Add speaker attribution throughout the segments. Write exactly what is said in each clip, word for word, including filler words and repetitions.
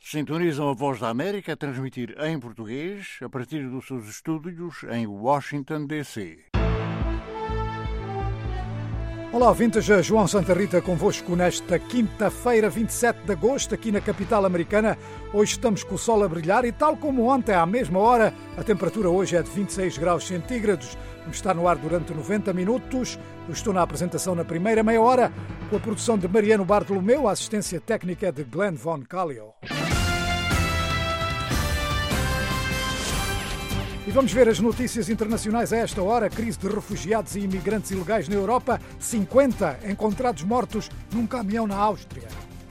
Speaker 1: Sintonizam a Voz da América a transmitir em português a partir dos seus estúdios em Washington, D C
Speaker 2: Olá, ouvintes, João Santa Rita convosco nesta quinta-feira, vinte e sete de agosto, aqui na capital americana. Hoje estamos com o sol a brilhar e, tal como ontem, à mesma hora, a temperatura hoje é de vinte e seis graus centígrados. Vamos estar no ar durante noventa minutos. Eu estou na apresentação na primeira meia hora, com a produção de Mariano Bartolomeu, a assistência técnica é de Glenn Von Callio. E vamos ver as notícias internacionais a esta hora. Crise de refugiados e imigrantes ilegais na Europa. cinquenta encontrados mortos num caminhão na Áustria.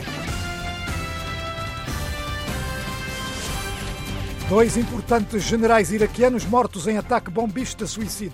Speaker 2: Dois importantes generais iraquianos mortos em ataque bombista suicida.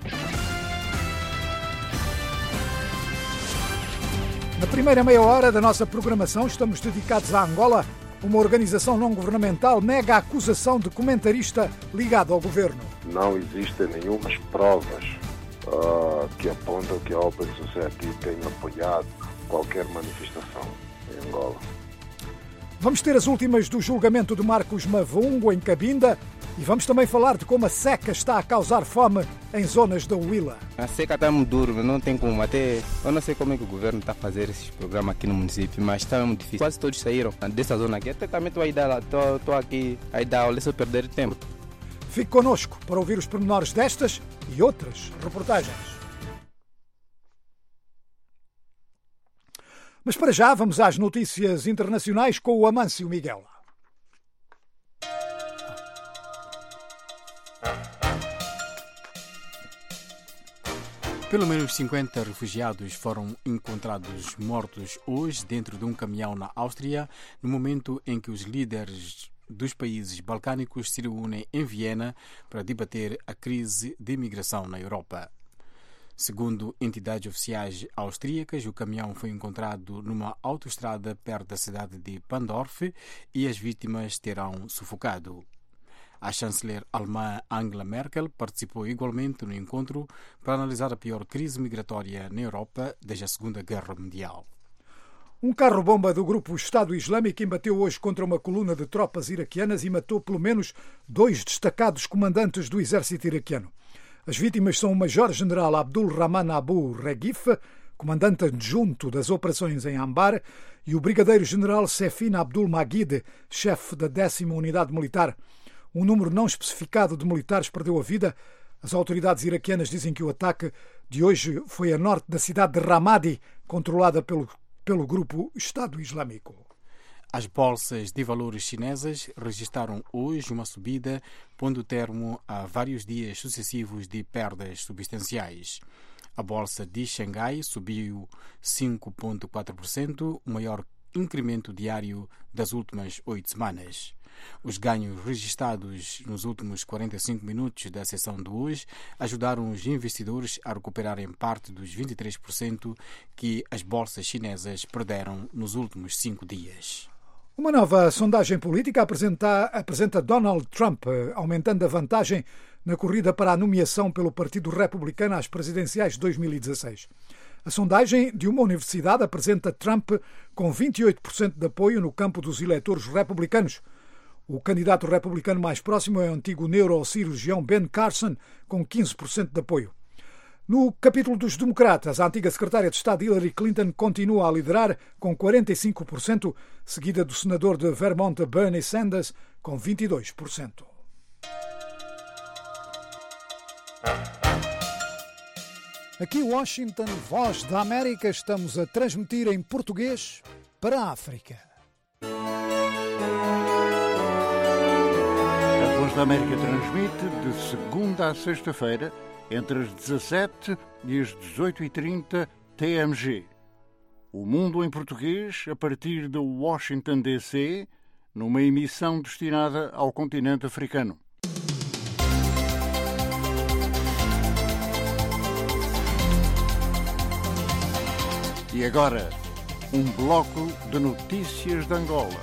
Speaker 2: Na primeira meia hora da nossa programação estamos dedicados a Angola. Uma organização não-governamental nega a acusação de comentarista ligado ao governo.
Speaker 3: Não existem nenhumas provas uh, que apontam que a Open Society tenha apoiado qualquer manifestação em Angola.
Speaker 2: Vamos ter as últimas do julgamento de Marcos Mavungo em Cabinda e vamos também falar de como a seca está a causar fome em zonas da Huila.
Speaker 4: A seca está muito dura, não tem como. Até eu não sei como é que o governo está a fazer esses programas aqui no município, mas está muito difícil. Quase todos saíram dessa zona aqui. Até também estou aí dar, estou, estou aqui aí dar aula, só perder tempo.
Speaker 2: Fique connosco para ouvir os pormenores destas e outras reportagens. Mas para já vamos às notícias internacionais com o Amâncio Miguel.
Speaker 5: Pelo menos cinquenta refugiados foram encontrados mortos hoje dentro de um caminhão na Áustria, no momento em que os líderes dos países balcânicos se reúnem em Viena para debater a crise de imigração na Europa. Segundo entidades oficiais austríacas, o caminhão foi encontrado numa autoestrada perto da cidade de Pandorf e as vítimas terão sufocado. A chanceler alemã Angela Merkel participou igualmente no encontro para analisar a pior crise migratória na Europa desde a Segunda Guerra Mundial.
Speaker 2: Um carro-bomba do grupo Estado Islâmico embateu hoje contra uma coluna de tropas iraquianas e matou pelo menos dois destacados comandantes do exército iraquiano. As vítimas são o Major-General Abdul Rahman Abu Regif, comandante adjunto das operações em Anbar, e o Brigadeiro-General Sefin Abdul Magid, chefe da décima Unidade Militar. Um número não especificado de militares perdeu a vida. As autoridades iraquianas dizem que o ataque de hoje foi a norte da cidade de Ramadi, controlada pelo, pelo grupo Estado Islâmico.
Speaker 5: As bolsas de valores chinesas registraram hoje uma subida, pondo termo a vários dias sucessivos de perdas substanciais. A bolsa de Xangai subiu cinco vírgula quatro por cento, o maior incremento diário das últimas oito semanas. Os ganhos registrados nos últimos quarenta e cinco minutos da sessão de hoje ajudaram os investidores a recuperarem parte dos vinte e três por cento que as bolsas chinesas perderam nos últimos cinco dias.
Speaker 2: Uma nova sondagem política apresenta, apresenta Donald Trump aumentando a vantagem na corrida para a nomeação pelo Partido Republicano às presidenciais de dois mil e dezasseis. A sondagem de uma universidade apresenta Trump com vinte e oito por cento de apoio no campo dos eleitores republicanos. O candidato republicano mais próximo é o antigo neurocirurgião Ben Carson, com quinze por cento de apoio. No capítulo dos democratas, a antiga secretária de Estado Hillary Clinton continua a liderar com quarenta e cinco por cento, seguida do senador de Vermont Bernie Sanders, com vinte e dois por cento. Aqui Washington, Voz da América, estamos a transmitir em português para a África.
Speaker 1: A Voz da América transmite de segunda a sexta-feira, entre as dezassete e as dezoito e trinta T M G. O Mundo em Português, a partir de Washington, D C, numa emissão destinada ao continente africano. E agora, um bloco de notícias de Angola.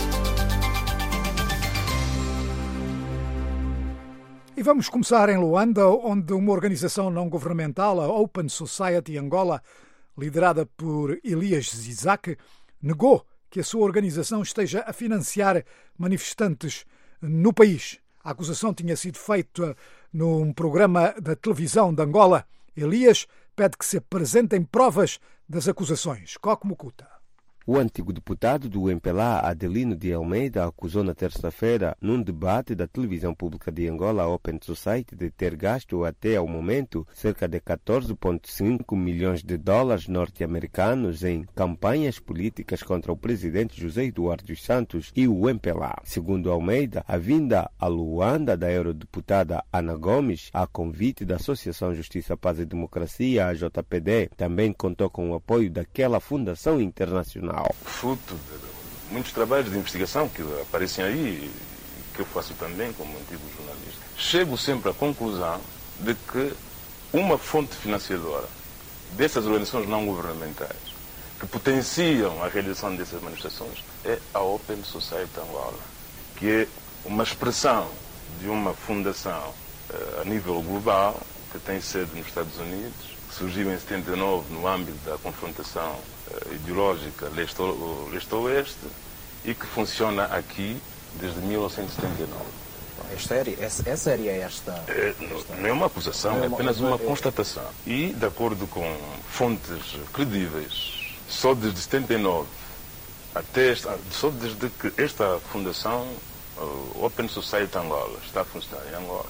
Speaker 2: E vamos começar em Luanda, onde uma organização não-governamental, a Open Society Angola, liderada por Elias Zizak, negou que a sua organização esteja a financiar manifestantes no país. A acusação tinha sido feita num programa da televisão de Angola. Elias pede que se apresentem provas das acusações. Coque Mucuta.
Speaker 6: O antigo deputado do M P L A, Adelino de Almeida, acusou na terça-feira, num debate da televisão pública de Angola, Open Society, de ter gasto até ao momento cerca de catorze vírgula cinco milhões de dólares norte-americanos em campanhas políticas contra o presidente José Eduardo dos Santos e o M P L A. Segundo Almeida, a vinda a Luanda da eurodeputada Ana Gomes, a convite da Associação Justiça, Paz e Democracia, a J P D, também contou com o apoio daquela fundação internacional.
Speaker 7: Fruto de muitos trabalhos de investigação que aparecem aí, que eu faço também como antigo jornalista, chego sempre à conclusão de que uma fonte financiadora dessas organizações não governamentais que potenciam a realização dessas manifestações é a Open Society Angola, que é uma expressão de uma fundação uh, a nível global que tem sede nos Estados Unidos, que surgiu em setenta e nove no âmbito da confrontação ideológica leste-oeste e que funciona aqui desde mil novecentos e setenta e nove.
Speaker 8: É séria, é, é séria esta,
Speaker 7: é,
Speaker 8: esta...
Speaker 7: Não é uma acusação,
Speaker 8: é,
Speaker 7: é apenas uma
Speaker 8: é...
Speaker 7: constatação. E, de acordo com fontes credíveis, só desde setenta e nove, até esta, só desde que esta fundação, uh, Open Society Angola, está a funcionar em Angola,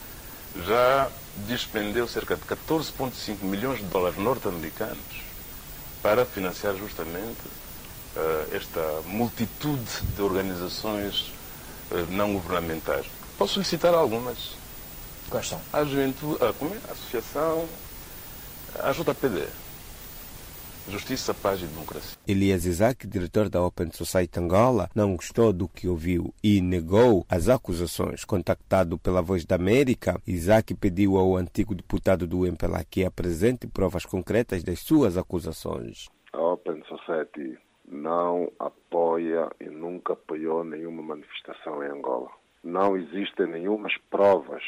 Speaker 7: já despendeu cerca de catorze vírgula cinco milhões de dólares norte-americanos para financiar justamente uh, esta multitude de organizações uh, não governamentais. Posso citar algumas?
Speaker 8: Quais são?
Speaker 7: A Juventude, a, como é? a Associação, a J P D, Justiça, Paz e Democracia.
Speaker 6: Elias Isaac, diretor da Open Society Angola, não gostou do que ouviu e negou as acusações. Contactado pela Voz da América, Isaac pediu ao antigo deputado do M P L A que apresente provas concretas das suas acusações.
Speaker 3: A Open Society não apoia e nunca apoiou nenhuma manifestação em Angola. Não existem nenhumas provas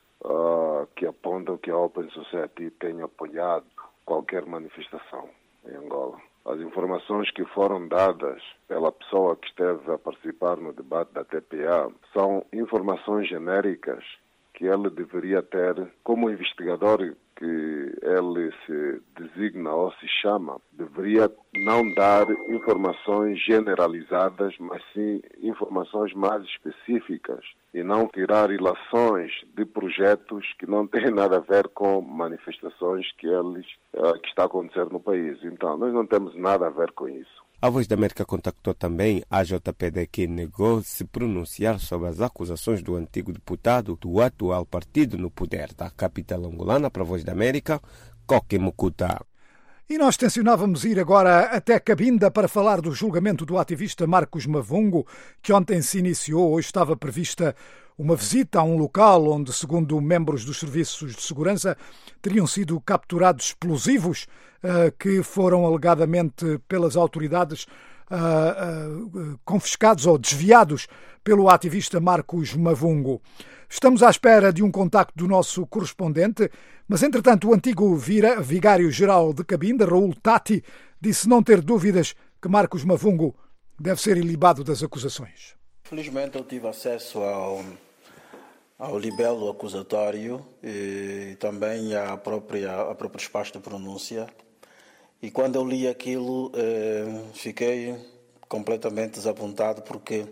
Speaker 3: uh, que apontam que a Open Society tenha apoiado qualquer manifestação em Angola. As informações que foram dadas pela pessoa que esteve a participar no debate da T P A são informações genéricas que ele deveria ter como investigador que ele se designa ou se chama, deveria não dar informações generalizadas, mas sim informações mais específicas e não tirar ilações de projetos que não têm nada a ver com manifestações que eles uh, que está a acontecer no país. Então, nós não temos nada a ver com isso.
Speaker 6: A Voz da América contactou também a J P D, que negou se pronunciar sobre as acusações do antigo deputado do atual partido no poder. Da capital angolana para a Voz da América, Coque Mucuta.
Speaker 2: E nós tencionávamos ir agora até Cabinda para falar do julgamento do ativista Marcos Mavungo, que ontem se iniciou. Hoje estava prevista uma visita a um local onde, segundo membros dos serviços de segurança, teriam sido capturados explosivos uh, que foram alegadamente pelas autoridades uh, uh, confiscados ou desviados pelo ativista Marcos Mavungo. Estamos à espera de um contacto do nosso correspondente, mas, entretanto, o antigo vigário-geral de Cabinda, Raul Tati, disse não ter dúvidas que Marcos Mavungo deve ser ilibado das acusações.
Speaker 9: Felizmente eu tive acesso ao, ao libelo acusatório e também à própria, à próprio espaço de pronúncia. E quando eu li aquilo, eh, fiquei completamente desapontado, porque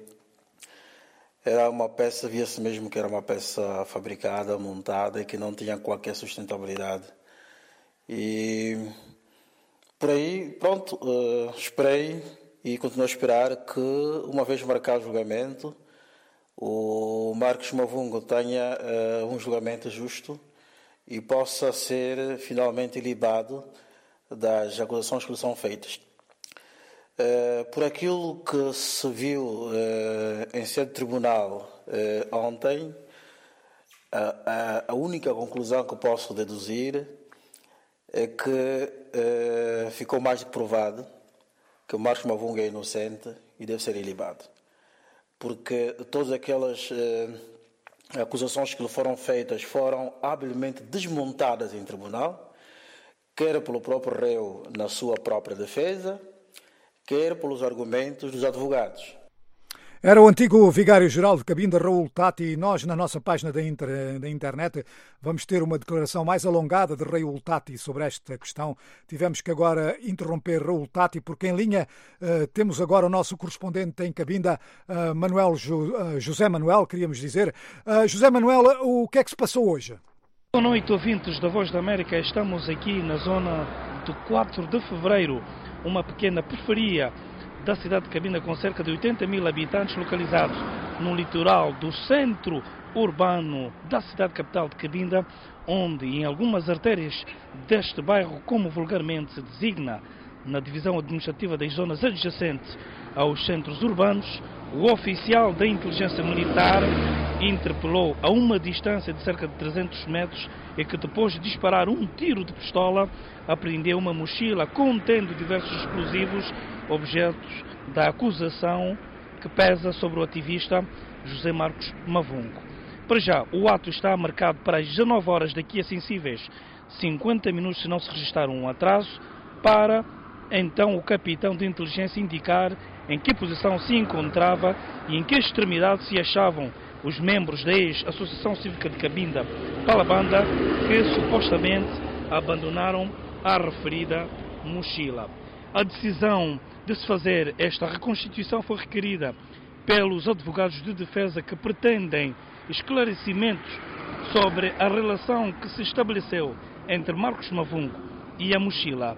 Speaker 9: era uma peça, via-se mesmo que era uma peça fabricada, montada e que não tinha qualquer sustentabilidade. E por aí, pronto, uh, esperei e continuo a esperar que, uma vez marcado o julgamento, o Marcos Mavungo tenha uh, um julgamento justo e possa ser finalmente ilibado das acusações que lhe são feitas. Uh, por aquilo que se viu uh, em sede de tribunal uh, ontem, uh, a, a única conclusão que posso deduzir é que uh, ficou mais do que provado que o Marcos Mavungo é inocente e deve ser ilibado. Porque todas aquelas uh, acusações que lhe foram feitas foram habilmente desmontadas em tribunal, quer pelo próprio réu na sua própria defesa, quer pelos argumentos dos advogados.
Speaker 2: Era o antigo vigário-geral de Cabinda, Raul Tati, e nós, na nossa página da, inter, da internet, vamos ter uma declaração mais alongada de Raul Tati sobre esta questão. Tivemos que agora interromper Raul Tati, porque em linha uh, temos agora o nosso correspondente em Cabinda, uh, Manuel Ju, uh, José Manuel, queríamos dizer. Uh, José Manuel, o que é que se passou hoje?
Speaker 10: Boa noite, ouvintes da Voz da América. Estamos aqui na zona de quatro de fevereiro, uma pequena periferia da cidade de Cabinda, com cerca de oitenta mil habitantes, localizados no litoral do centro urbano da cidade capital de Cabinda, onde em algumas artérias deste bairro, como vulgarmente se designa na divisão administrativa das zonas adjacentes aos centros urbanos, o oficial da inteligência militar interpelou a uma distância de cerca de trezentos metros e que, depois de disparar um tiro de pistola, apreendeu uma mochila contendo diversos explosivos, objetos da acusação que pesa sobre o ativista José Marcos Mavungo. Para já, o ato está marcado para as dezenove horas daqui a sensíveis cinquenta minutos, se não se registrar um atraso, para então o capitão de inteligência indicar em que posição se encontrava e em que extremidade se achavam os membros da ex-Associação Cívica de Cabinda, Palabanda, que supostamente abandonaram a referida mochila. A decisão de se fazer esta reconstituição foi requerida pelos advogados de defesa que pretendem esclarecimentos sobre a relação que se estabeleceu entre Marcos Mavungo e a mochila.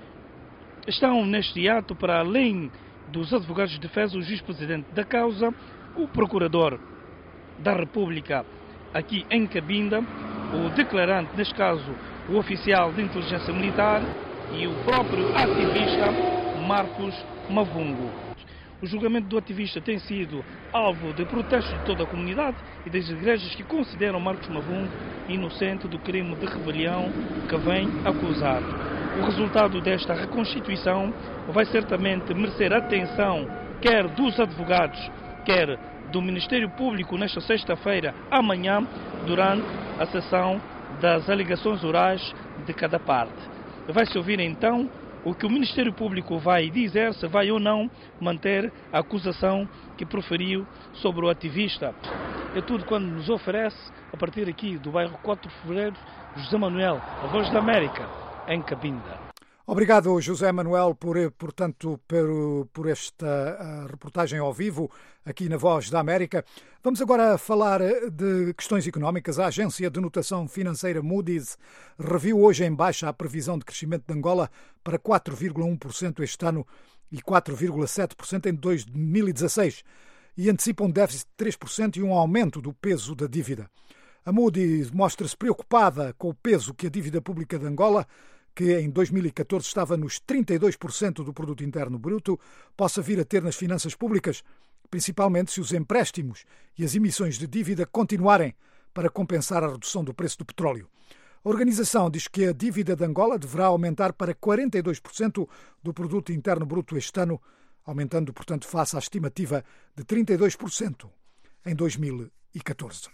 Speaker 10: Estão neste ato, para além dos advogados de defesa, o juiz-presidente da causa, o procurador da República aqui em Cabinda, o declarante, neste caso o oficial de inteligência militar, e o próprio ativista Marcos Mavungo. O julgamento do ativista tem sido alvo de protestos de toda a comunidade e das igrejas que consideram Marcos Mavungo inocente do crime de rebelião que vem acusado. O resultado desta reconstituição vai certamente merecer atenção, quer dos advogados, quer do Ministério Público, nesta sexta-feira, amanhã, durante a sessão das alegações orais de cada parte. Vai-se ouvir então o que o Ministério Público vai dizer, se vai ou não manter a acusação que proferiu sobre o ativista. É tudo quando nos oferece, a partir aqui do bairro quatro de fevereiro, José Manuel, a Voz da América, em Cabinda.
Speaker 2: Obrigado, José Manuel, por, portanto, por, por esta reportagem ao vivo aqui na Voz da América. Vamos agora falar de questões económicas. A agência de notação financeira Moody's reviu hoje em baixa a previsão de crescimento de Angola para quatro vírgula um por cento este ano e quatro vírgula sete por cento em dois mil e dezasseis e antecipa um déficit de três por cento e um aumento do peso da dívida. A Moody's mostra-se preocupada com o peso que a dívida pública de Angola, que em dois mil e catorze estava nos trinta e dois por cento do produto interno bruto, possa vir a ter nas finanças públicas, principalmente se os empréstimos e as emissões de dívida continuarem para compensar a redução do preço do petróleo. A organização diz que a dívida de Angola deverá aumentar para quarenta e dois por cento do produto interno bruto este ano, aumentando, portanto, face à estimativa de trinta e dois por cento em dois mil e catorze.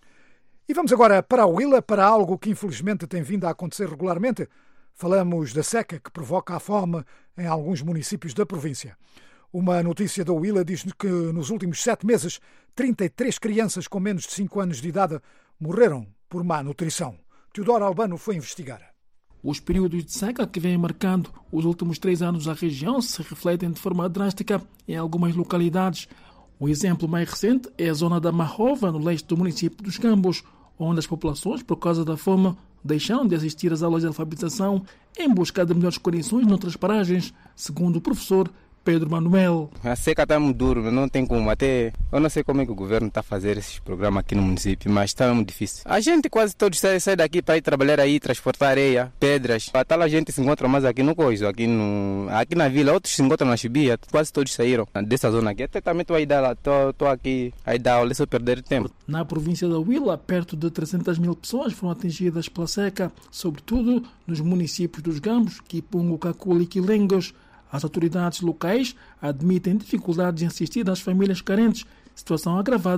Speaker 2: E vamos agora para a Huila, para algo que infelizmente tem vindo a acontecer regularmente. Falamos da seca que provoca a fome em alguns municípios da província. Uma notícia da Huila diz que nos últimos sete meses, trinta e três crianças com menos de cinco anos de idade morreram por má nutrição. Teodoro Albano foi investigar.
Speaker 11: Os períodos de seca que vêm marcando os últimos três anos da região se refletem de forma drástica em algumas localidades. O exemplo mais recente é a zona da Marrova, no leste do município dos Cambos, onde as populações, por causa da fome, deixaram de assistir às aulas de alfabetização em busca de melhores condições noutras paragens, segundo o professor Pedro Manuel.
Speaker 4: A seca está muito dura, não tem como. Até eu não sei como é que o governo está a fazer esses programas aqui no município, mas está muito difícil. A gente quase todos sai, sai daqui para ir trabalhar aí, transportar areia, pedras. A tal a gente se encontra mais aqui no Coiso, aqui, no, aqui na vila, outros se encontram na Chibia, quase todos saíram dessa zona aqui. Até também estou aí dar lá, estou aqui aí dar aula, só perder tempo.
Speaker 11: Na província da Huila, perto de trezentas mil pessoas foram atingidas pela seca, sobretudo nos municípios dos Gambos, Kipungo, Cacula e Quilengos. As autoridades locais admitem dificuldades em assistir às famílias carentes, situação agravada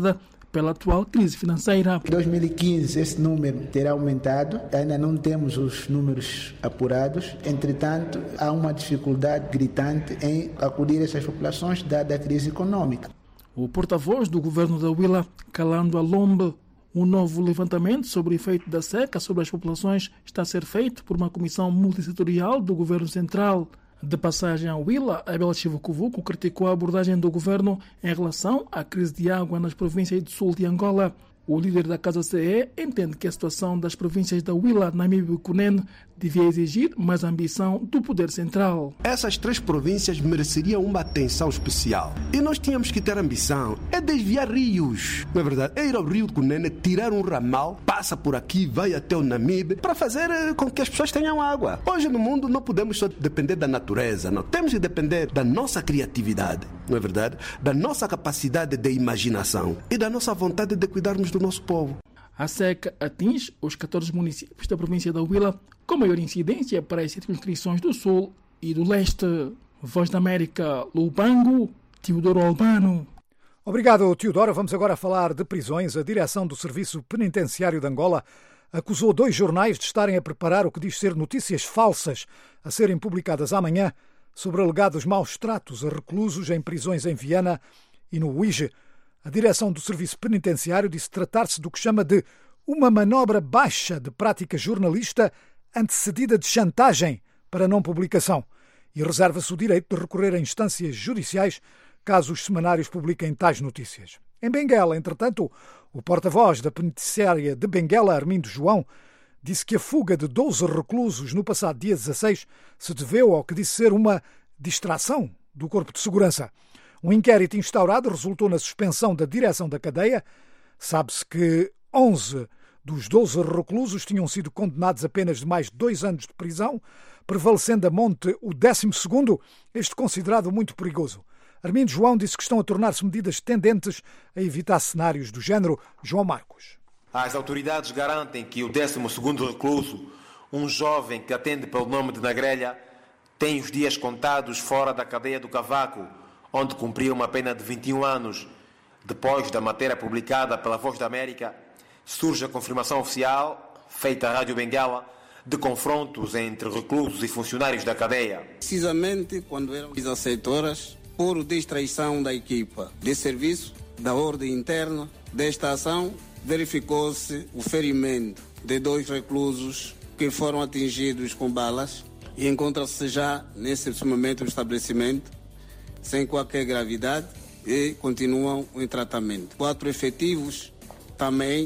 Speaker 11: pela atual crise financeira.
Speaker 12: Em dois mil e quinze esse número terá aumentado, ainda não temos os números apurados, entretanto há uma dificuldade gritante em acudir a essas populações dada a crise econômica.
Speaker 11: O porta-voz do governo da Huila, Calando Alombe, um novo levantamento sobre o efeito da seca sobre as populações está a ser feito por uma comissão multissetorial do governo central. De passagem à Huila, Abel Chivucuvuco criticou a abordagem do governo em relação à crise de água nas províncias do sul de Angola. O líder da Casa C E entende que a situação das províncias da Huila, Namibe e Cunene devia exigir mais ambição do poder central.
Speaker 13: Essas três províncias mereceriam uma atenção especial. E nós tínhamos que ter ambição. É desviar rios. Na verdade, é ir ao rio de Cunene, tirar um ramal, passa por aqui, vai até o Namibe, para fazer com que as pessoas tenham água. Hoje no mundo não podemos só depender da natureza, não. Temos que depender da nossa criatividade, não é verdade? Da nossa capacidade de imaginação e da nossa vontade de cuidarmos do nosso povo.
Speaker 11: A seca atinge os catorze municípios da província da Huila, com maior incidência para as circunscrições do Sul e do Leste. Voz da América, Lubango, Teodoro Albano.
Speaker 2: Obrigado, Teodoro. Vamos agora falar de prisões. A direção do Serviço Penitenciário de Angola acusou dois jornais de estarem a preparar o que diz ser notícias falsas a serem publicadas amanhã sobre alegados maus tratos a reclusos em prisões em Viana e no Uíge. A direção do Serviço Penitenciário disse tratar-se do que chama de uma manobra baixa de prática jornalista antecedida de chantagem para não publicação e reserva-se o direito de recorrer a instâncias judiciais caso os semanários publiquem tais notícias. Em Benguela, entretanto, o porta-voz da penitenciária de Benguela, Armindo João, disse que a fuga de doze reclusos no passado dia dezasseis se deveu ao que disse ser uma distração do Corpo de Segurança. Um inquérito instaurado resultou na suspensão da direção da cadeia. Sabe-se que onze dos doze reclusos tinham sido condenados a penas de mais dois anos de prisão, prevalecendo a monte o décimo segundo, este considerado muito perigoso. Armindo João disse que estão a tornar-se medidas tendentes a evitar cenários do género. João Marcos.
Speaker 14: As autoridades garantem que o décimo segundo recluso, um jovem que atende pelo nome de Nagrelha, tem os dias contados fora da cadeia do Cavaco, onde cumpriu uma pena de vinte e um anos. Depois da matéria publicada pela Voz da América, surge a confirmação oficial, feita à Rádio Benguela, de confrontos entre reclusos e funcionários da cadeia.
Speaker 15: Precisamente quando eram dezessete horas, por distraição da equipa de serviço, da ordem interna desta ação, verificou-se o ferimento de dois reclusos que foram atingidos com balas e encontram-se já nesse momento no estabelecimento sem qualquer gravidade e continuam em tratamento. Quatro efetivos também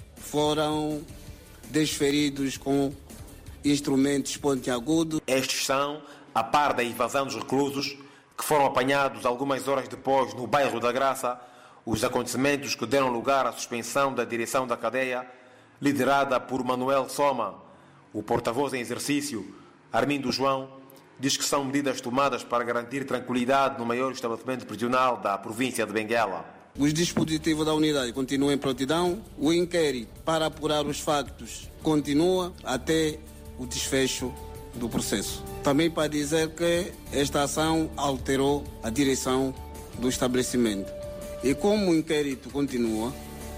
Speaker 15: foram desferidos com instrumentos pontiagudos.
Speaker 14: Estes são, a par da invasão dos reclusos, que foram apanhados algumas horas depois no bairro da Graça, os acontecimentos que deram lugar à suspensão da direção da cadeia, liderada por Manuel Soma. O porta-voz em exercício, Armindo João, diz que são medidas tomadas para garantir tranquilidade no maior estabelecimento prisional da província de Benguela.
Speaker 15: Os dispositivos da unidade continuam em prontidão. O inquérito para apurar os factos continua até o desfecho do processo. Também para dizer que esta ação alterou a direção do estabelecimento. E como o inquérito continua,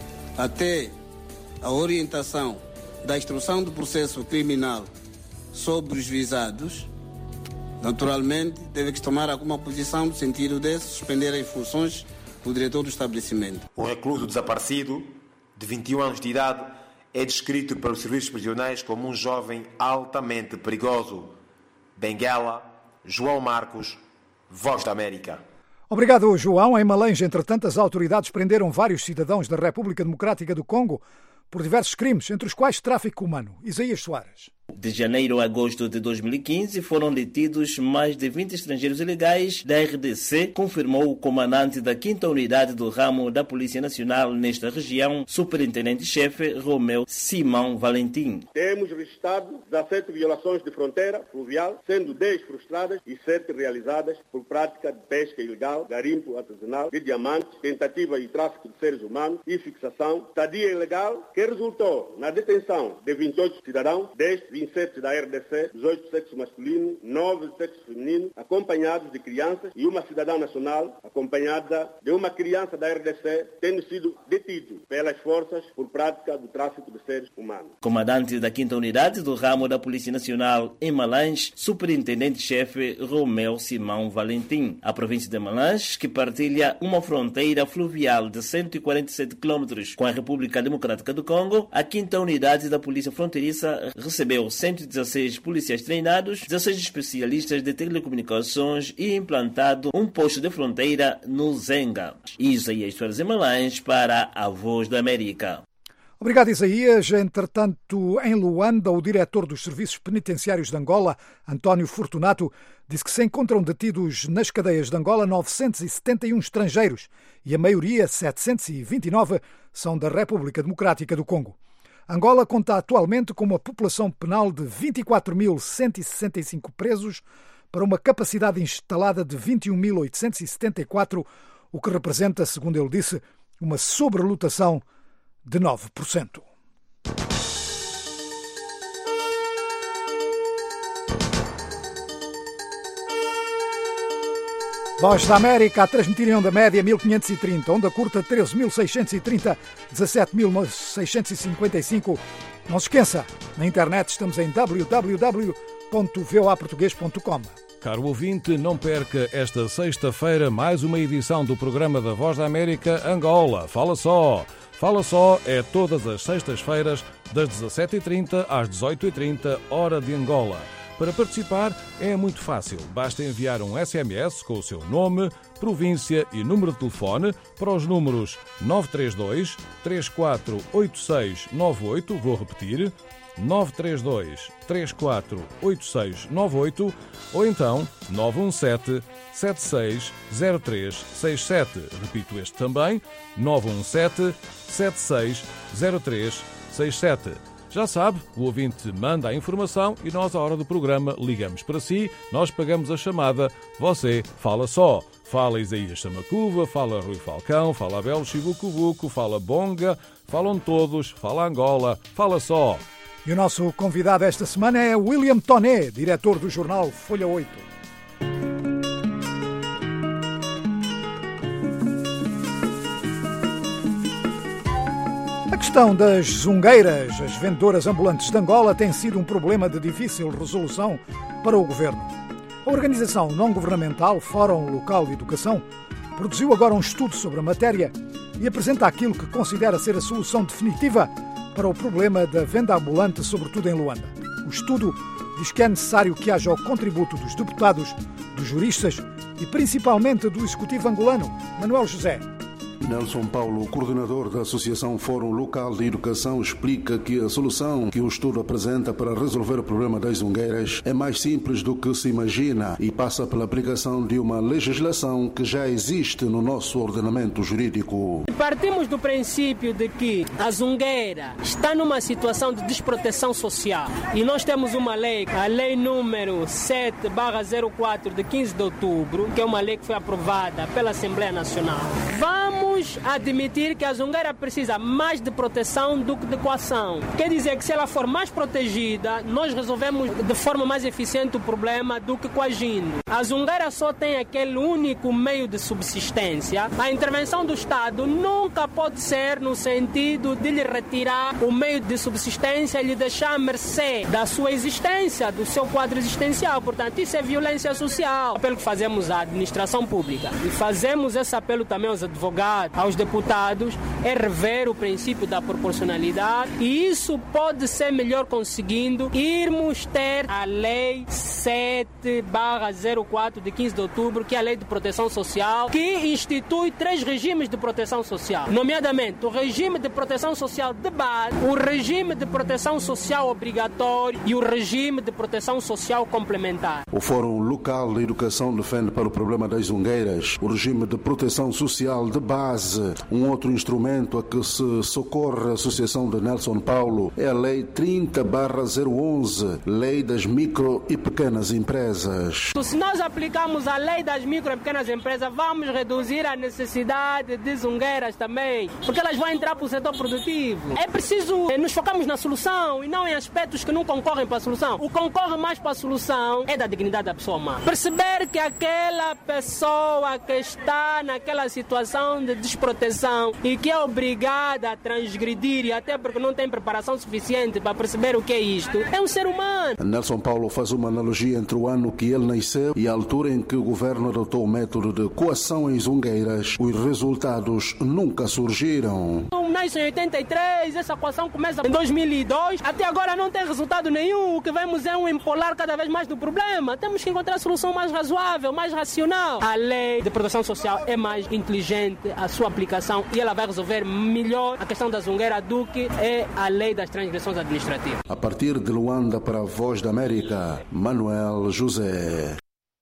Speaker 15: até a orientação da instrução do processo criminal sobre os visados, naturalmente, teve que tomar alguma posição no sentido de suspender as funções do diretor do estabelecimento.
Speaker 14: O recluso desaparecido, de vinte e um anos de idade, é descrito pelos serviços prisionais como um jovem altamente perigoso. Benguela, João Marcos, Voz da América.
Speaker 2: Obrigado, João. Em Malange, entretanto, as autoridades prenderam vários cidadãos da República Democrática do Congo por diversos crimes, entre os quais tráfico humano. Isaías Soares.
Speaker 16: De janeiro a agosto de dois mil e quinze, foram detidos mais de vinte estrangeiros ilegais da R D C, confirmou o comandante da quinta Unidade do Ramo da Polícia Nacional nesta região, Superintendente-Chefe Romeu Simão Valentim.
Speaker 17: Temos registrado dezessete violações de fronteira fluvial, sendo dez frustradas e sete realizadas por prática de pesca ilegal, garimpo artesanal de diamantes, tentativa e tráfico de seres humanos e fixação, estadia ilegal, que resultou na detenção de vinte e oito cidadãos, destes vinte e sete da R D C, dezoito sexo masculino, nove sexo feminino, acompanhados de crianças, e uma cidadã nacional acompanhada de uma criança da R D C, tendo sido detido pelas forças por prática do tráfico de seres humanos.
Speaker 16: Comandante da quinta Unidade do Ramo da Polícia Nacional em Malange, Superintendente-Chefe Romeu Simão Valentim. A província de Malange, que partilha uma fronteira fluvial de cento e quarenta e sete quilômetros com a República Democrática do Congo, a quinta Unidade da Polícia Fronteiriça recebeu cento e dezesseis policiais treinados, dezesseis especialistas de telecomunicações e implantado um posto de fronteira no Zenga. Isaías Soares em Malange para a Voz da América.
Speaker 2: Obrigado, Isaías. Entretanto, em Luanda, o diretor dos Serviços Penitenciários de Angola, António Fortunato, disse que se encontram detidos nas cadeias de Angola novecentos e setenta e um estrangeiros e a maioria, setecentos e vinte e nove, são da República Democrática do Congo. Angola conta atualmente com uma população penal de vinte e quatro mil cento e sessenta e cinco presos para uma capacidade instalada de vinte e um mil oitocentos e setenta e quatro, o que representa, segundo ele disse, uma sobrelotação de nove por cento. Voz da América a transmitir em onda média mil quinhentos e trinta, onda curta treze mil seiscentos e trinta, dezassete mil seiscentos e cinquenta e cinco. Não se esqueça, na internet estamos em w w w ponto voa português ponto com.
Speaker 18: Caro ouvinte, não perca esta sexta-feira mais uma edição do programa da Voz da América Angola. Fala só! Fala só é todas as sextas-feiras das dezassete e trinta às dezoito e trinta, hora de Angola. Para participar é muito fácil. Basta enviar um S M S com o seu nome, província e número de telefone para os números nove três dois, três quatro oito seis nove oito, vou repetir, nove três dois, três quatro oito seis nove oito ou então nove um sete, sete seis zero três seis sete. Repito este também, nove um sete, sete seis zero três seis sete. Já sabe, o ouvinte manda a informação e nós, à hora do programa, ligamos para si, nós pagamos a chamada, você fala só. Fala Isaías Samacuva, fala Rui Falcão, fala Abel Chibucubuco, fala Bonga, falam todos, fala Angola, fala só.
Speaker 2: E o nosso convidado esta semana é William Toné, diretor do jornal Folha oito. A questão das zungueiras, as vendedoras ambulantes de Angola, tem sido um problema de difícil resolução para o governo. A organização não-governamental Fórum Local de Educação produziu agora um estudo sobre a matéria e apresenta aquilo que considera ser a solução definitiva para o problema da venda ambulante, sobretudo em Luanda. O estudo diz que é necessário que haja o contributo dos deputados, dos juristas e principalmente do executivo angolano, Manuel José.
Speaker 19: Nelson Paulo, coordenador da Associação Fórum Local de Educação, explica que a solução que o estudo apresenta para resolver o problema das zungueiras é mais simples do que se imagina e passa pela aplicação de uma legislação que já existe no nosso ordenamento jurídico.
Speaker 20: Partimos do princípio de que a zungueira está numa situação de desproteção social e nós temos uma lei, a lei número sete barra zero quatro de quinze de outubro, que é uma lei que foi aprovada pela Assembleia Nacional. Vamos admitir que a zungueira precisa mais de proteção do que de coação. Quer dizer que se ela for mais protegida, nós resolvemos de forma mais eficiente o problema do que coagindo. A zungueira só tem aquele único meio de subsistência. A intervenção do Estado nunca pode ser no sentido de lhe retirar o meio de subsistência e lhe deixar à mercê da sua existência, do seu quadro existencial. Portanto, isso é violência social. O apelo que fazemos à administração pública e fazemos esse apelo também aos advogados, aos deputados, é rever o princípio da proporcionalidade e isso pode ser melhor conseguindo irmos ter a lei sete barra zero quatro de quinze de outubro, que é a lei de proteção social, que institui três regimes de proteção social, nomeadamente o regime de proteção social de base, o regime de proteção social obrigatório e o regime de proteção social complementar.
Speaker 19: O Fórum Local de Educação defende para o problema das zungueiras o regime de proteção social de base onze. Um outro instrumento a que se socorre a Associação de Nelson Paulo é a Lei trinta barra zero onze, Lei das Micro e Pequenas Empresas.
Speaker 20: Se nós aplicamos a Lei das Micro e Pequenas Empresas, vamos reduzir a necessidade de zungueiras também, porque elas vão entrar para o setor produtivo. É preciso nos focarmos na solução e não em aspectos que não concorrem para a solução. O que concorre mais para a solução é da dignidade da pessoa humana. Perceber que aquela pessoa que está naquela situação de desproteção e que é obrigada a transgredir, e até porque não tem preparação suficiente para perceber o que é isto, é um ser humano.
Speaker 19: Nelson Paulo faz uma analogia entre o ano que ele nasceu e a altura em que o governo adotou o método de coação em zungueiras. Os resultados nunca surgiram.
Speaker 20: Nasce em oitenta e três, essa coação começa em dois mil e dois, até agora não tem resultado nenhum. O que vemos é um empolar cada vez mais do problema. Temos que encontrar a solução mais razoável, mais racional. A lei de proteção social é mais inteligente, a sua aplicação, e ela vai resolver melhor a questão da zungueira do que é a lei das transgressões administrativas.
Speaker 19: A partir de Luanda para a Voz da América, Manuel José.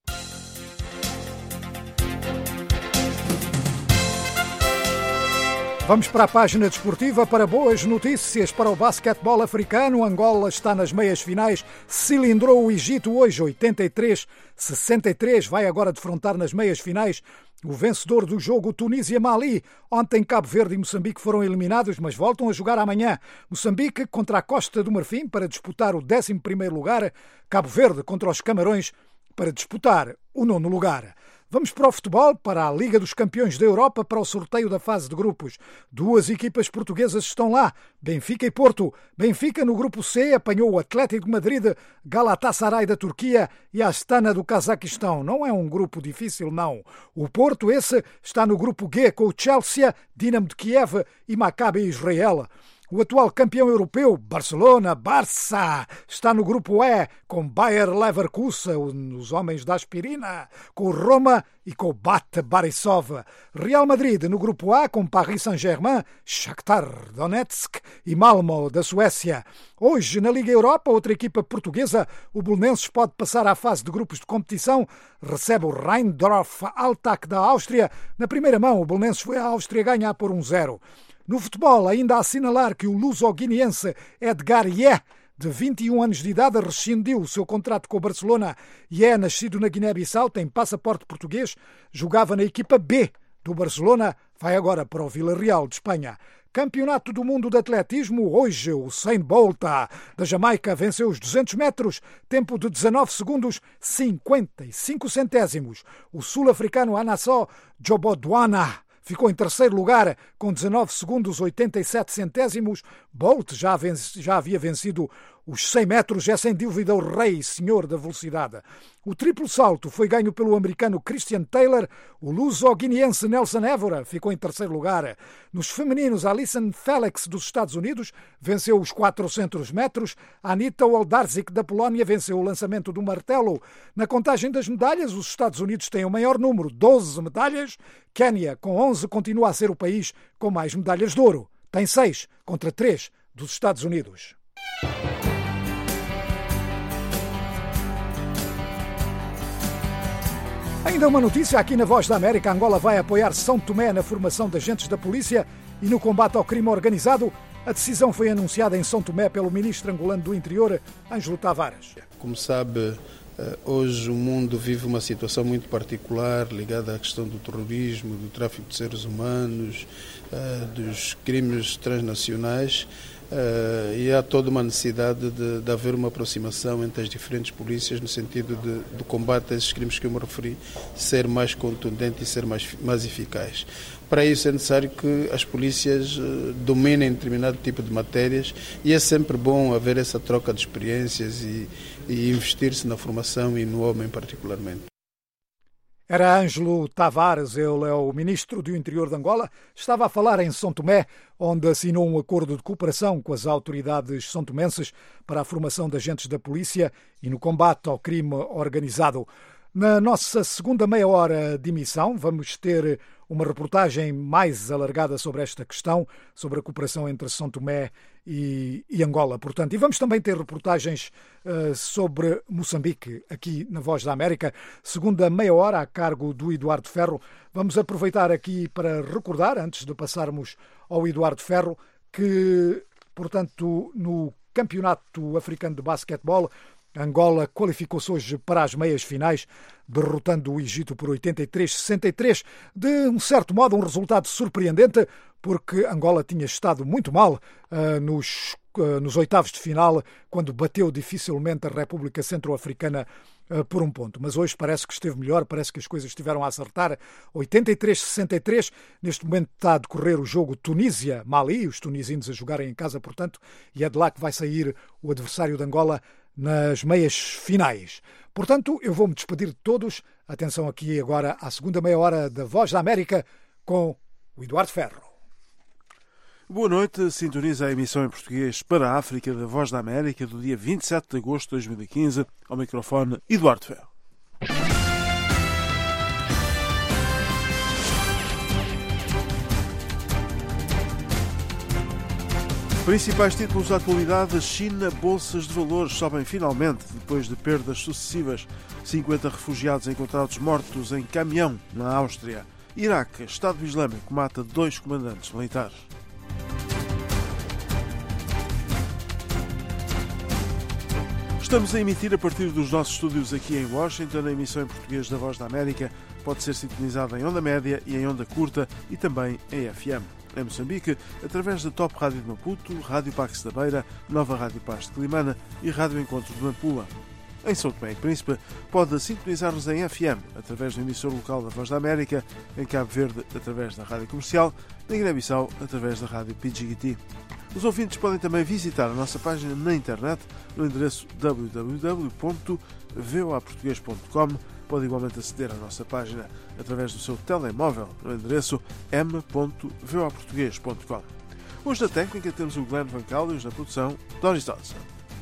Speaker 2: Vamos para a página desportiva para boas notícias para o basquetebol africano. Angola está nas meias finais, cilindrou o Egito hoje, oitenta e três a sessenta e três. Vai agora defrontar nas meias finais o vencedor do jogo Tunísia-Mali. Ontem Cabo Verde e Moçambique foram eliminados, mas voltam a jogar amanhã. Moçambique contra a Costa do Marfim para disputar o décimo primeiro lugar. Cabo Verde contra os Camarões para disputar o nono lugar. Vamos para o futebol, para a Liga dos Campeões da Europa, para o sorteio da fase de grupos. Duas equipas portuguesas estão lá, Benfica e Porto. Benfica, no grupo C, apanhou o Atlético de Madrid, Galatasaray da Turquia e Astana do Cazaquistão. Não é um grupo difícil, não. O Porto, esse, está no grupo G, com o Chelsea, Dinamo de Kiev e Maccabi Israel. O atual campeão europeu, Barcelona, Barça, está no grupo E, com Bayer Leverkusen, os homens da aspirina, com o Roma e com o Bate Borisov. Real Madrid no grupo A, com Paris Saint-Germain, Shakhtar Donetsk e Malmö da Suécia. Hoje, na Liga Europa, outra equipa portuguesa, o Belenenses, pode passar à fase de grupos de competição, recebe o Rheindorf Altach da Áustria. Na primeira mão, o Belenenses foi à Áustria ganhar por um zero. No futebol, ainda a assinalar que o luso-guineense Edgar Yeh, de vinte e um anos de idade, rescindiu o seu contrato com o Barcelona. Yeh, nascido na Guiné-Bissau, tem passaporte português, jogava na equipa B do Barcelona, vai agora para o Villarreal de Espanha. Campeonato do Mundo de Atletismo, hoje o Usain Bolt da Jamaica venceu os duzentos metros, tempo de dezanove segundos, cinquenta e cinco centésimos. O sul-africano Anassó Jobodwana ficou em terceiro lugar com dezanove segundos, oitenta e sete centésimos. Bolt já, vence, já havia vencido os cem metros, é sem dúvida o rei senhor da velocidade. O triplo salto foi ganho pelo americano Christian Taylor. O luso-guineense Nelson Évora ficou em terceiro lugar. Nos femininos, Alison Felix dos Estados Unidos venceu os quatrocentos metros. Anita Oldarczyk da Polónia venceu o lançamento do martelo. Na contagem das medalhas, os Estados Unidos têm o maior número, doze medalhas. Quénia, com onze, continua a ser o país com mais medalhas de ouro. Tem seis contra três dos Estados Unidos. Ainda uma notícia aqui na Voz da América. Angola vai apoiar São Tomé na formação de agentes da polícia e no combate ao crime organizado. A decisão foi anunciada em São Tomé pelo ministro angolano do Interior, Ângelo Tavares.
Speaker 21: Como sabe, hoje o mundo vive uma situação muito particular ligada à questão do terrorismo, do tráfico de seres humanos, dos crimes transnacionais. Uh, e há toda uma necessidade de, de haver uma aproximação entre as diferentes polícias no sentido de, de combate a esses crimes que eu me referi ser mais contundente e ser mais, mais eficaz. Para isso é necessário que as polícias uh, dominem determinado tipo de matérias e é sempre bom haver essa troca de experiências e, e investir-se na formação e no homem particularmente.
Speaker 2: Era Ângelo Tavares, ele é o ministro do Interior de Angola. Estava a falar em São Tomé, onde assinou um acordo de cooperação com as autoridades são-tomenses para a formação de agentes da polícia e no combate ao crime organizado. Na nossa segunda meia hora de emissão, vamos ter uma reportagem mais alargada sobre esta questão, sobre a cooperação entre São Tomé e, e Angola, portanto. E vamos também ter reportagens uh, sobre Moçambique, aqui na Voz da América, segunda meia hora, a cargo do Eduardo Ferro. Vamos aproveitar aqui para recordar, antes de passarmos ao Eduardo Ferro, que, portanto, no Campeonato Africano de Basquetebol, Angola qualificou-se hoje para as meias finais, derrotando o Egito por oitenta e três a sessenta e três. De um certo modo, um resultado surpreendente, porque Angola tinha estado muito mal uh, nos, uh, nos oitavos de final, quando bateu dificilmente a República Centro-Africana uh, por um ponto. Mas hoje parece que esteve melhor, parece que as coisas estiveram a acertar. oitenta e três a sessenta e três. Neste momento está a decorrer o jogo Tunísia-Mali, os tunisinos a jogarem em casa, portanto, e é de lá que vai sair o adversário de Angola nas meias finais. Portanto, eu vou-me despedir de todos. Atenção aqui agora à segunda meia hora da Voz da América com o Eduardo Ferro.
Speaker 5: Boa noite, sintoniza a emissão em português para a África da Voz da América do dia vinte e sete de agosto de dois mil e quinze. Ao microfone, Eduardo Ferro. Principais títulos da atualidade: China, bolsas de valores sobem finalmente depois de perdas sucessivas. cinquenta refugiados encontrados mortos em caminhão na Áustria. Iraque, Estado Islâmico mata dois comandantes militares. Estamos a emitir a partir dos nossos estúdios aqui em Washington. A emissão em português da Voz da América pode ser sintonizada em onda média e em onda curta e também em F M. Em Moçambique, através da Top Rádio de Maputo, Rádio Pax da Beira, Nova Rádio Paz de Climana e Rádio Encontro de Nampula. Em São Tomé e Príncipe, pode sintonizar-nos em F M, através do emissor local da Voz da América, em Cabo Verde, através da Rádio Comercial, na Guiné-Bissau, através da Rádio Pidjigiti. Os ouvintes podem também visitar a nossa página na internet, no endereço w w w ponto v o a português ponto com. Pode igualmente aceder à nossa página através do seu telemóvel, no endereço m ponto v o a português ponto com. Hoje na técnica temos o Glenn Van Callius, na produção, Doris Dodson.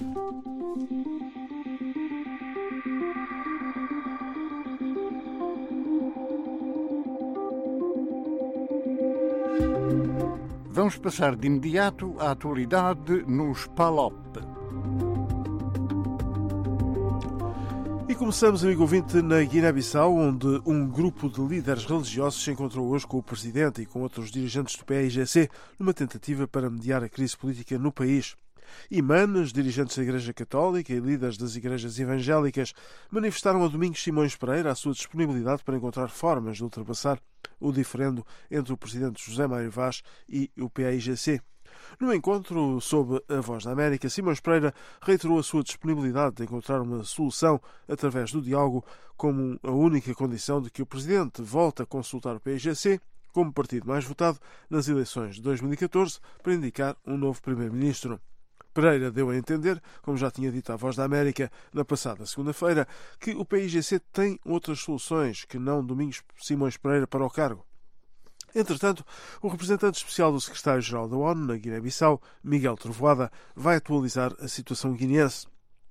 Speaker 1: Vamos passar de imediato à atualidade nos P A L O P.
Speaker 5: E começamos, amigo ouvinte, na Guiné-Bissau, onde um grupo de líderes religiosos se encontrou hoje com o presidente e com outros dirigentes do P A I G C numa tentativa para mediar a crise política no país. Imanes, dirigentes da Igreja Católica e líderes das igrejas evangélicas manifestaram a Domingos Simões Pereira a sua disponibilidade para encontrar formas de ultrapassar o diferendo entre o presidente José Mário Vaz e o P A I G C. No encontro sob a Voz da América, Simões Pereira reiterou a sua disponibilidade de encontrar uma solução através do diálogo como a única condição de que o presidente volte a consultar o P A I G C como partido mais votado nas eleições de dois mil e catorze para indicar um novo primeiro-ministro. Pereira deu a entender, como já tinha dito à Voz da América na passada segunda-feira, que o P A I G C tem outras soluções que não Domingos Simões Pereira para o cargo. Entretanto, o representante especial do secretário-geral da ONU na Guiné-Bissau, Miguel Trovoada, vai atualizar a situação guineense.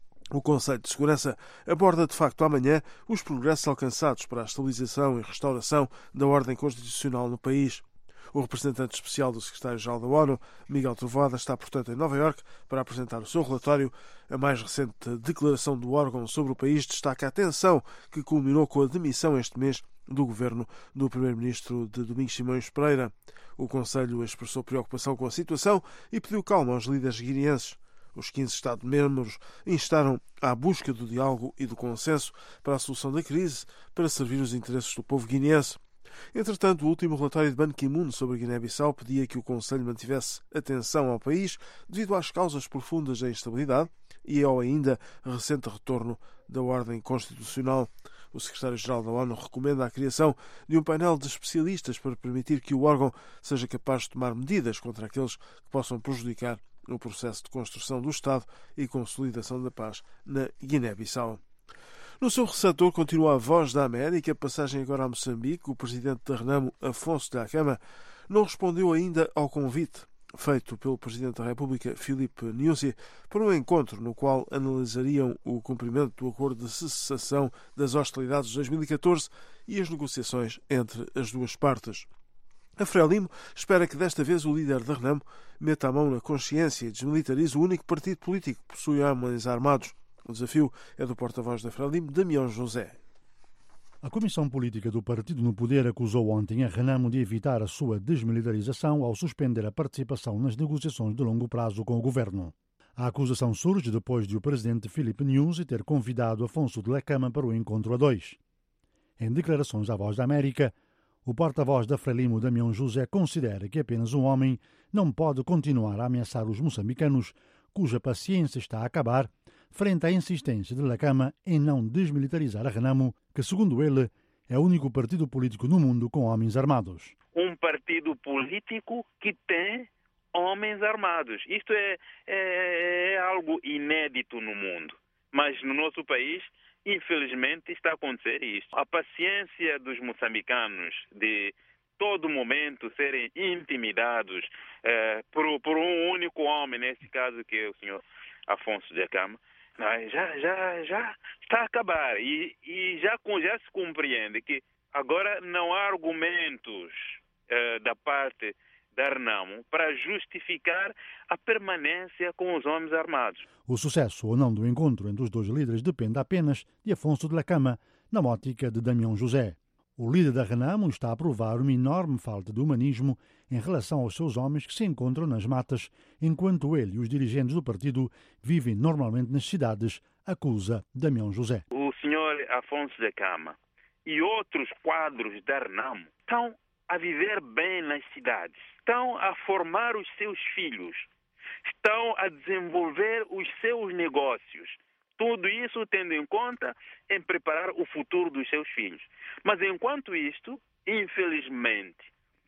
Speaker 5: O Conselho de Segurança aborda de facto amanhã os progressos alcançados para a estabilização e restauração da ordem constitucional no país. O representante especial do secretário-geral da ONU, Miguel Trovoada, está, portanto, em Nova Iorque para apresentar o seu relatório. A mais recente declaração do órgão sobre o país destaca a tensão que culminou com a demissão este mês do governo do primeiro-ministro de Domingos Simões Pereira. O Conselho expressou preocupação com a situação e pediu calma aos líderes guineenses. Os quinze Estados-membros instaram à busca do diálogo e do consenso para a solução da crise, para servir os interesses do povo guineense. Entretanto, o último relatório de Ban Ki-moon sobre a Guiné-Bissau pedia que o Conselho mantivesse atenção ao país devido às causas profundas da instabilidade e ao ainda recente retorno da ordem constitucional. O secretário-geral da ONU recomenda a criação de um painel de especialistas para permitir que o órgão seja capaz de tomar medidas contra aqueles que possam prejudicar o processo de construção do Estado e consolidação da paz na Guiné-Bissau. No seu receptor continua a Voz da América, passagem agora a Moçambique. O presidente da Renamo, Afonso de Acama, não respondeu ainda ao convite feito pelo Presidente da República, Filipe Nyusi, para um encontro no qual analisariam o cumprimento do acordo de cessação das hostilidades de dois mil e catorze e as negociações entre as duas partes. A Frelimo espera que desta vez o líder da Renamo meta a mão na consciência e desmilitarize o único partido político que possui homens armados. O desafio é do porta-voz da Frelimo, Damião José.
Speaker 8: A Comissão Política do Partido no Poder acusou ontem a Renamo de evitar a sua desmilitarização ao suspender a participação nas negociações de longo prazo com o governo. A acusação surge depois de o presidente Filipe Nyusi ter convidado Afonso de Lecama para o encontro a dois. Em declarações à Voz da América, o porta-voz da Frelimo, Damião José, considera que apenas um homem não pode continuar a ameaçar os moçambicanos, cuja paciência está a acabar, frente à insistência de Lecama em não desmilitarizar a Renamo, que, segundo ele, é o único partido político no mundo com homens armados.
Speaker 22: Um partido político que tem homens armados. Isto é, é, é algo inédito no mundo. Mas no nosso país, infelizmente, está a acontecer isto. A paciência dos moçambicanos de todo momento serem intimidados eh, por, por um único homem, nesse caso que é o senhor Afonso de Lecama, já, já, já está a acabar. E, e já, já se compreende que agora não há argumentos eh, da parte da Renamo para justificar a permanência com os homens armados.
Speaker 8: O sucesso ou não do encontro entre os dois líderes depende apenas de Afonso de Lecama, na ótica de Damião José. O líder da Renamo está a provar uma enorme falta de humanismo em relação aos seus homens que se encontram nas matas, enquanto ele e os dirigentes do partido vivem normalmente nas cidades, acusa Damião José.
Speaker 22: O senhor Afonso de Lecama e outros quadros da Renamo estão a viver bem nas cidades, estão a formar os seus filhos, estão a desenvolver os seus negócios. Tudo isso tendo em conta em preparar o futuro dos seus filhos. Mas enquanto isto, infelizmente,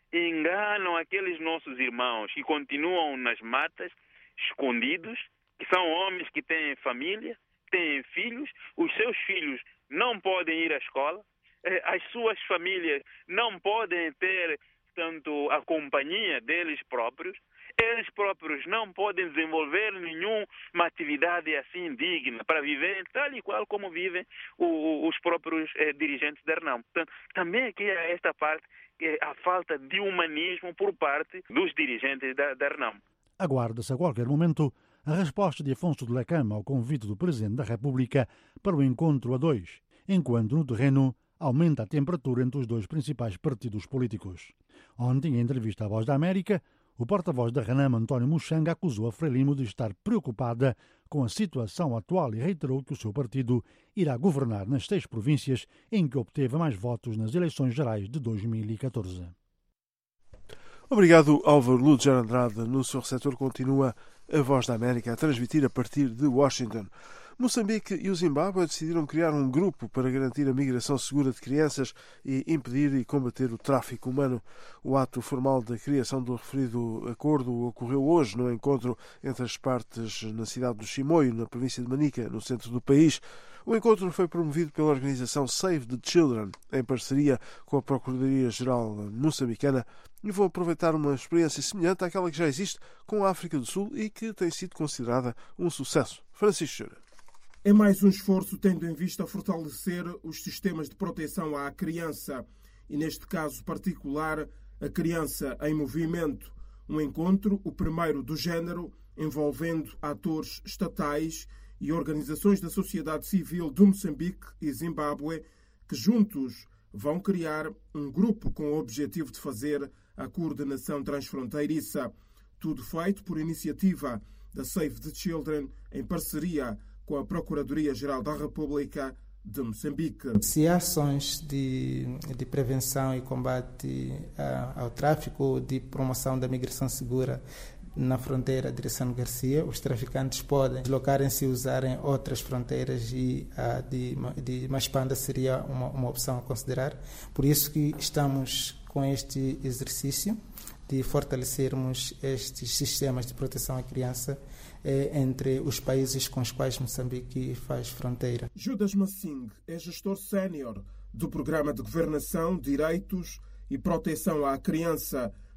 Speaker 22: enganam aqueles nossos irmãos que continuam nas matas, escondidos, que são homens que têm família, têm filhos, os seus filhos não podem ir à escola, as suas famílias não podem ter, tanto a companhia deles próprios, eles próprios não podem desenvolver nenhuma atividade assim digna para viver tal e qual como vivem o, os próprios eh, dirigentes da Renamo. Portanto, também aqui há esta parte, é a falta de humanismo por parte dos dirigentes da, da Renamo.
Speaker 8: Aguarda-se a qualquer momento a resposta de Afonso de Lecama ao convite do Presidente da República para o encontro a dois, enquanto no terreno aumenta a temperatura entre os dois principais partidos políticos. Ontem, em entrevista à Voz da América, o porta-voz da Renamo, António Muxanga, acusou a Frelimo de estar preocupada com a situação atual e reiterou que o seu partido irá governar nas seis províncias em que obteve mais votos nas eleições gerais de dois mil e catorze.
Speaker 5: Obrigado, Álvaro Ludes Andrade. No seu receptor continua a Voz da América a transmitir a partir de Washington. Moçambique e o Zimbábue decidiram criar um grupo para garantir a migração segura de crianças e impedir e combater o tráfico humano. O ato formal da criação do referido acordo ocorreu hoje no encontro entre as partes na cidade do Chimoio, na província de Manica, no centro do país. O encontro foi promovido pela organização Save the Children, em parceria com a Procuradoria-Geral moçambicana, e vão aproveitar uma experiência semelhante àquela que já existe com a África do Sul e que tem sido considerada um sucesso. Francisco Chura.
Speaker 23: É mais um esforço tendo em vista fortalecer os sistemas de proteção à criança e, neste caso particular, a criança em movimento. Um encontro, o primeiro do género, envolvendo atores estatais e organizações da sociedade civil de Moçambique e Zimbábue, que juntos vão criar um grupo com o objetivo de fazer a coordenação transfronteiriça. Tudo feito por iniciativa da Save the Children em parceria com a Procuradoria-Geral da República de Moçambique.
Speaker 12: Se há ações de, de prevenção e combate uh, ao tráfico, de promoção da migração segura na fronteira de São Garcia, os traficantes podem deslocarem-se e usarem outras fronteiras e uh, de, de Maspanda seria uma, uma opção a considerar. Por isso que estamos com este exercício de fortalecermos estes sistemas de proteção à criança entre os países com os quais Moçambique faz fronteira.
Speaker 23: Judas Massing é gestor sénior do Programa de Governação, Direitos e Proteção à Criança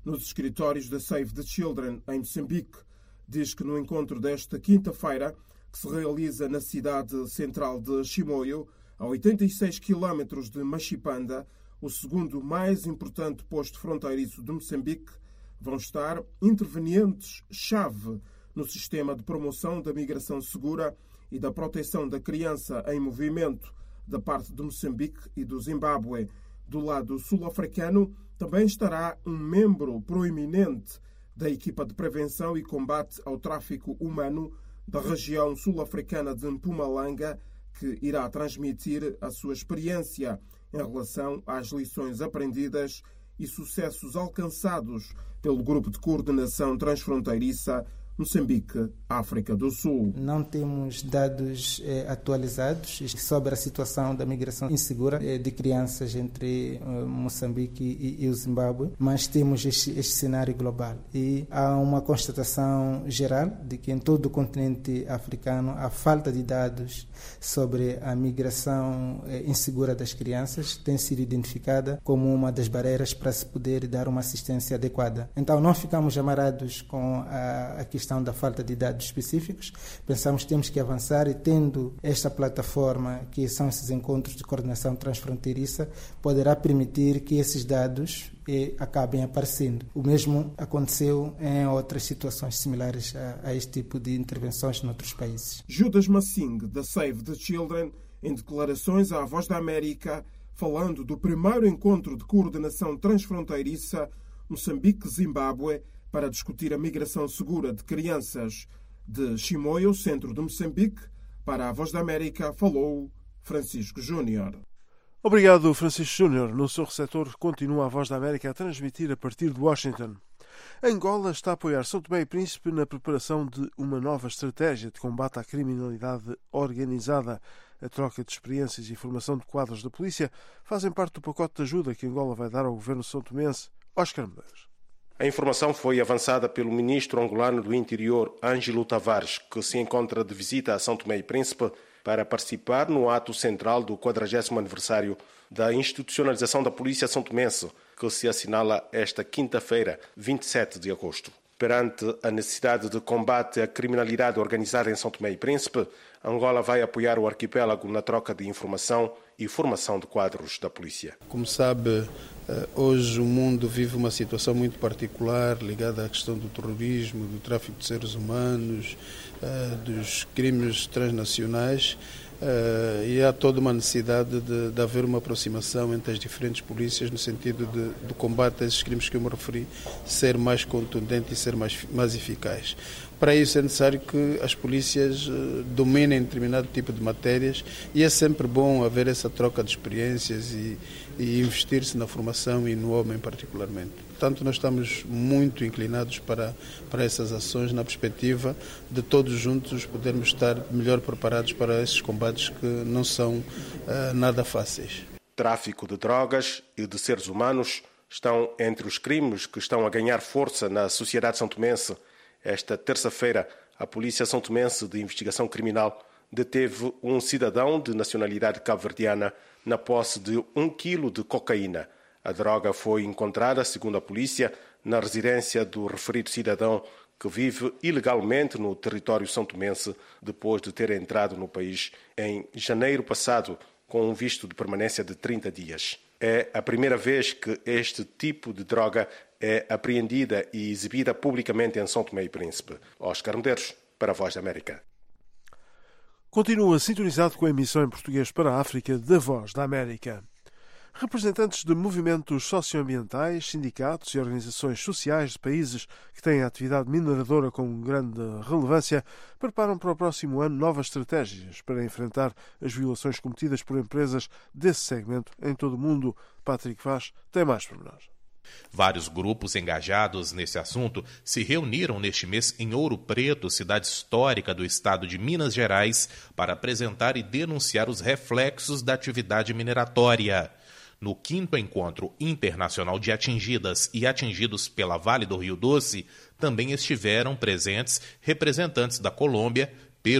Speaker 23: nos escritórios da Save the Children, em Moçambique. Diz que no encontro desta quinta-feira, que se realiza na cidade central de Chimoio, a oitenta e seis quilómetros de Machipanda, o segundo mais importante posto fronteiriço de Moçambique, vão estar intervenientes-chave no sistema de promoção da migração segura e da proteção da criança em movimento da parte de Moçambique e do Zimbábue. Do lado sul-africano também estará um membro proeminente da equipa de prevenção e combate ao tráfico humano da região sul-africana de Mpumalanga, que irá transmitir a sua experiência em relação às lições aprendidas e sucessos alcançados pelo Grupo de Coordenação Transfronteiriça Moçambique-África do Sul.
Speaker 12: Não temos dados eh, atualizados sobre a situação da migração insegura eh, de crianças entre eh, Moçambique e, e o Zimbábue, mas temos este, este cenário global. E há uma constatação geral de que em todo o continente africano a falta de dados sobre a migração eh, insegura das crianças tem sido identificada como uma das barreiras para se poder dar uma assistência adequada. Então não ficamos amarrados com a, a questão da falta de dados específicos. Pensamos que temos que avançar e, tendo esta plataforma, que são esses encontros de coordenação transfronteiriça, poderá permitir que esses dados eh, acabem aparecendo. O mesmo aconteceu em outras situações similares a, a este tipo de intervenções noutros países.
Speaker 23: Judas Massing, da Save the Children, em declarações à Voz da América, falando do primeiro encontro de coordenação transfronteiriça Moçambique-Zimbábue, para discutir a migração segura de crianças. De Chimoio, centro de Moçambique, para a Voz da América, falou Francisco Júnior.
Speaker 5: Obrigado, Francisco Júnior. No seu receptor continua a Voz da América a transmitir a partir de Washington. Angola está a apoiar São Tomé e Príncipe na preparação de uma nova estratégia de combate à criminalidade organizada. A troca de experiências e formação de quadros da polícia fazem parte do pacote de ajuda que Angola vai dar ao governo são-tomense. Oscar Medeiros.
Speaker 3: A informação foi avançada pelo ministro angolano do Interior, Ângelo Tavares, que se encontra de visita a São Tomé e Príncipe para participar no ato central do quadragésimo aniversário da institucionalização da Polícia São-Tomense, que se assinala esta quinta-feira, vinte e sete de agosto. Perante a necessidade de combate à criminalidade organizada em São Tomé e Príncipe, Angola vai apoiar o arquipélago na troca de informação e formação de quadros da polícia.
Speaker 21: Como sabe, hoje o mundo vive uma situação muito particular ligada à questão do terrorismo, do tráfico de seres humanos, dos crimes transnacionais, e há toda uma necessidade de, de haver uma aproximação entre as diferentes polícias no sentido de, de combate a esses crimes que eu me referi ser mais contundente e ser mais, mais eficaz. Para isso é necessário que as polícias dominem determinado tipo de matérias e é sempre bom haver essa troca de experiências e, e investir-se na formação e no homem particularmente. Portanto, nós estamos muito inclinados para, para essas ações na perspectiva de todos juntos podermos estar melhor preparados para esses combates que não são uh, nada fáceis.
Speaker 3: Tráfico de drogas e de seres humanos estão entre os crimes que estão a ganhar força na sociedade são-tomense. Esta terça-feira, a Polícia São-Tomense de Investigação Criminal deteve um cidadão de nacionalidade cabo-verdiana na posse de um quilo de cocaína. A droga foi encontrada, segundo a polícia, na residência do referido cidadão, que vive ilegalmente no território são-tomense depois de ter entrado no país em janeiro passado com um visto de permanência de trinta dias. É a primeira vez que este tipo de droga é apreendida e exibida publicamente em São Tomé e Príncipe. Oscar Medeiros, para a Voz da América.
Speaker 5: Continua sintonizado com a emissão em português para a África da Voz da América. Representantes de movimentos socioambientais, sindicatos e organizações sociais de países que têm atividade mineradora com grande relevância preparam para o próximo ano novas estratégias para enfrentar as violações cometidas por empresas desse segmento em todo o mundo. Patrick Vaz tem mais pormenores.
Speaker 6: Vários grupos engajados nesse assunto se reuniram neste mês em Ouro Preto, cidade histórica do estado de Minas Gerais, para apresentar e denunciar os reflexos da atividade mineratória. No quinto Encontro Internacional de Atingidas e Atingidos pela Vale do Rio Doce, também estiveram presentes representantes da Colômbia, Peru,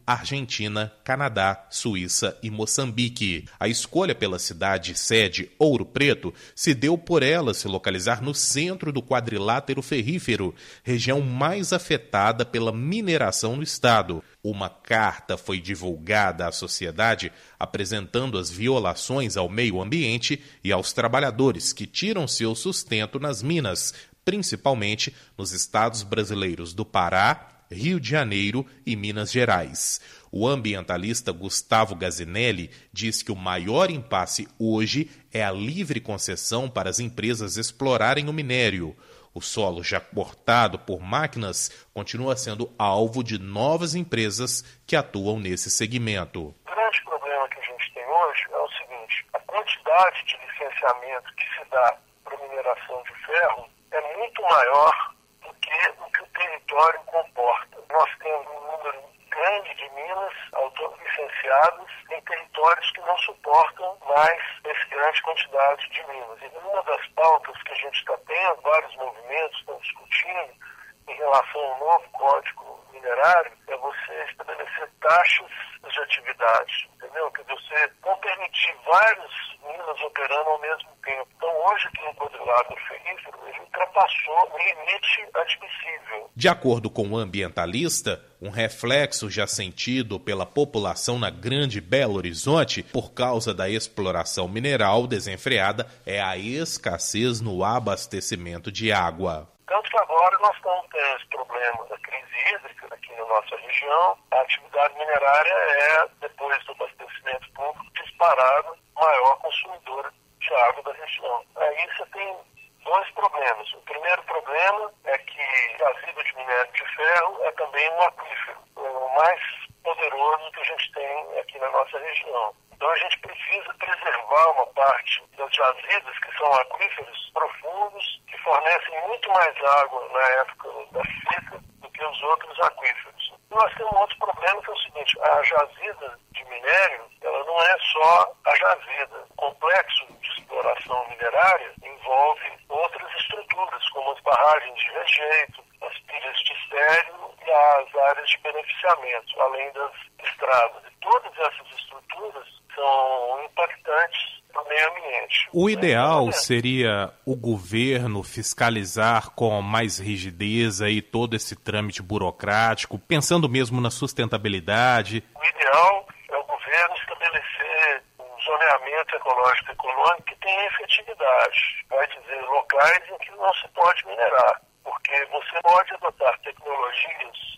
Speaker 6: Argentina, Canadá, Suíça e Moçambique. A escolha pela cidade sede Ouro Preto se deu por ela se localizar no centro do quadrilátero ferrífero, região mais afetada pela mineração no estado. Uma carta foi divulgada à sociedade apresentando as violações ao meio ambiente e aos trabalhadores que tiram seu sustento nas minas, principalmente nos estados brasileiros do Pará, Rio de Janeiro e Minas Gerais. O ambientalista Gustavo Gazinelli diz que o maior impasse hoje é a livre concessão para as empresas explorarem o minério. O solo já cortado por máquinas continua sendo alvo de novas empresas que atuam nesse segmento.
Speaker 7: O grande problema que a gente tem hoje é o seguinte: a quantidade de licenciamento que se dá para mineração de ferro é muito maior do que o que o território comporta. Nós temos um número grande de minas auto-licenciadas em territórios que não suportam mais essa grande quantidade de minas. E uma das pautas que a gente está tendo, vários movimentos estão discutindo em relação ao novo Código Minerário, é você estabelecer taxas de atividade, entendeu? Que você não permitir várias minas operando ao mesmo tempo. Então, hoje aqui no quadrilátero ferrífero, ele ultrapassou o limite admissível.
Speaker 6: De acordo com o ambientalista, um reflexo já sentido pela população na Grande Belo Horizonte por causa da exploração mineral desenfreada é a escassez no abastecimento de água.
Speaker 7: Tanto que agora nós estamos tendo esse problema da crise hídrica aqui na nossa região. A atividade minerária é, depois do abastecimento público, disparada maior consumidora de água da região. Aí você tem dois problemas. O primeiro problema é que a jazida de minério de ferro é também um aquífero, o mais poderoso que a gente tem aqui na nossa região. Então a gente precisa preservar uma parte das jazidas, que são aquíferos profundos, que fornecem muito mais água na época da seca do que os outros aquíferos. E nós temos um outro problema, que é o seguinte: a jazida de minério, ela não é só a jazida. O complexo de exploração minerária envolve outras estruturas, como as barragens de rejeito, as pilhas de estéreo e as áreas de beneficiamento, além das estradas. E todas essas estruturas são impactantes para o meio ambiente.
Speaker 6: O ideal seria o governo fiscalizar com mais rigidez aí todo esse trâmite burocrático, pensando mesmo na sustentabilidade.
Speaker 7: O ideal é o governo estabelecer um zoneamento ecológico e econômico que tenha efetividade. Vai dizer locais em que não se pode minerar, porque você pode adotar tecnologias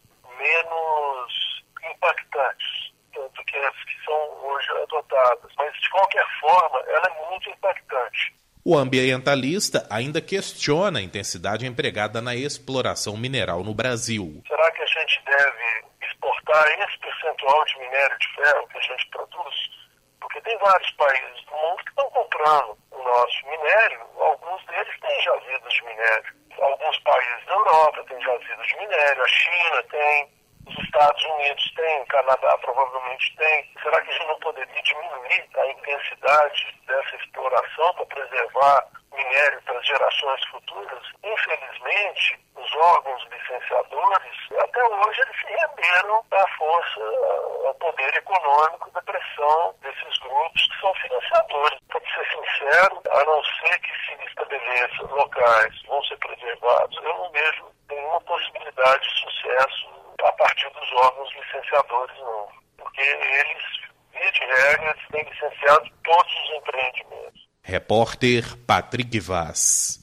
Speaker 7: menos impactantes do que as que são hoje adotadas. Mas, de qualquer forma, ela é muito impactante.
Speaker 6: O ambientalista ainda questiona a intensidade empregada na exploração mineral no Brasil.
Speaker 7: Será que a gente deve exportar esse percentual de minério de ferro que a gente produz? Porque tem vários países do mundo que estão comprando o nosso minério. Alguns deles têm jazidas de minério. Alguns países da Europa têm jazidas de minério. A China tem. Os Estados Unidos têm, o Canadá provavelmente tem. Será que a gente não poderia diminuir a intensidade dessa exploração para preservar minério para as gerações futuras? Infelizmente, os órgãos licenciadores, até hoje, eles se renderam à força, ao poder econômico da pressão desses grupos que são financiadores. Para ser sincero, a não ser que se estabeleça locais que vão ser preservados, eu não vejo nenhuma possibilidade de sucesso a partir dos órgãos licenciadores, não. Porque eles, via de regra, têm licenciado todos os empreendimentos.
Speaker 6: Repórter Patrick Vaz.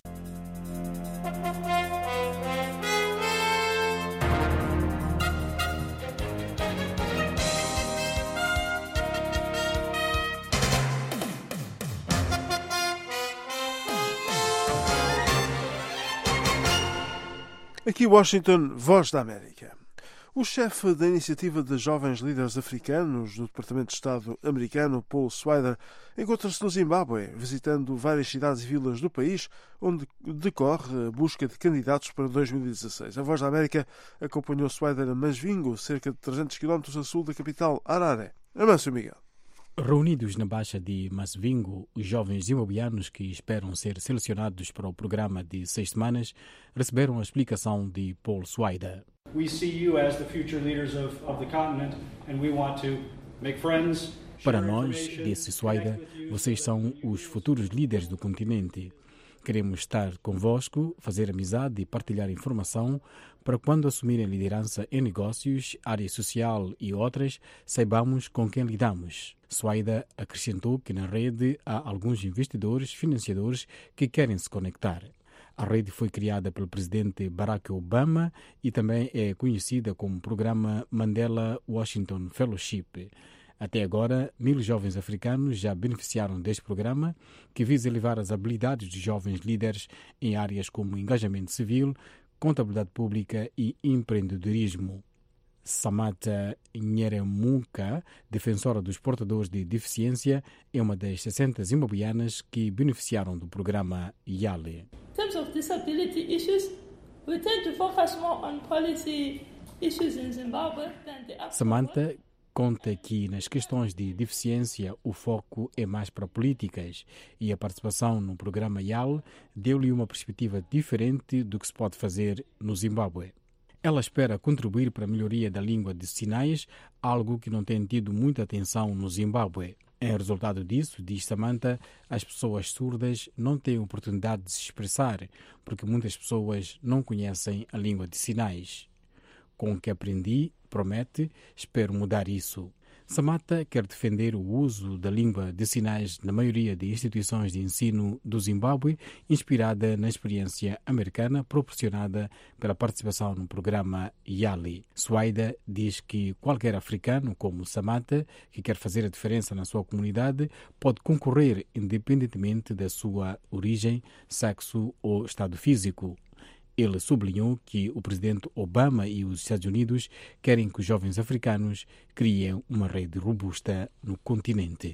Speaker 5: Aqui Washington, Voz da América. O chefe da Iniciativa de Jovens Líderes Africanos do Departamento de Estado americano, Paul Swider, encontra-se no Zimbábue, visitando várias cidades e vilas do país, onde decorre a busca de candidatos para dois mil e dezasseis. A Voz da América acompanhou Swider a Masvingo, cerca de trezentos quilómetros a sul da capital, Harare. Amâncio Miguel.
Speaker 9: Reunidos na Baixa de Masvingo, os jovens zimbabuianos que esperam ser selecionados para o programa de seis semanas receberam a explicação de Paul Swider.
Speaker 4: We see you as the future leaders of, of the continent and we want to make friends.
Speaker 9: Para nós, disse Suaida, vocês são os futuros líderes do continente. Queremos estar convosco, fazer amizade e partilhar informação para quando assumirem liderança em negócios, área social e outras, saibamos com quem lidamos. Suaida acrescentou que na rede há alguns investidores, financiadores que querem se conectar. A rede foi criada pelo presidente Barack Obama e também é conhecida como Programa Mandela Washington Fellowship. Até agora, mil jovens africanos já beneficiaram deste programa, que visa elevar as habilidades de jovens líderes em áreas como engajamento civil, contabilidade pública e empreendedorismo. Samata Nyeremuka, defensora dos portadores de deficiência, é uma das sessenta zimbabuianas que beneficiaram do programa YALE.
Speaker 10: In terms of disability issues, we tend to focus more on policy issues in Zimbabwe than the African
Speaker 9: Samantha conta que nas questões de deficiência o foco é mais para políticas e a participação no programa YALE deu-lhe uma perspectiva diferente do que se pode fazer no Zimbábue. Ela espera contribuir para a melhoria da língua de sinais, algo que não tem tido muita atenção no Zimbábue. Em resultado disso, diz Samantha, as pessoas surdas não têm oportunidade de se expressar, porque muitas pessoas não conhecem a língua de sinais. Com o que aprendi, promete, espero mudar isso. Samantha quer defender o uso da língua de sinais na maioria de instituições de ensino do Zimbábue, inspirada na experiência americana proporcionada pela participação no programa YALE. Suaida diz que qualquer africano como Samantha, que quer fazer a diferença na sua comunidade, pode concorrer independentemente da sua origem, sexo ou estado físico. Ele sublinhou que o presidente Obama e os Estados Unidos querem que os jovens africanos criem uma rede robusta no continente.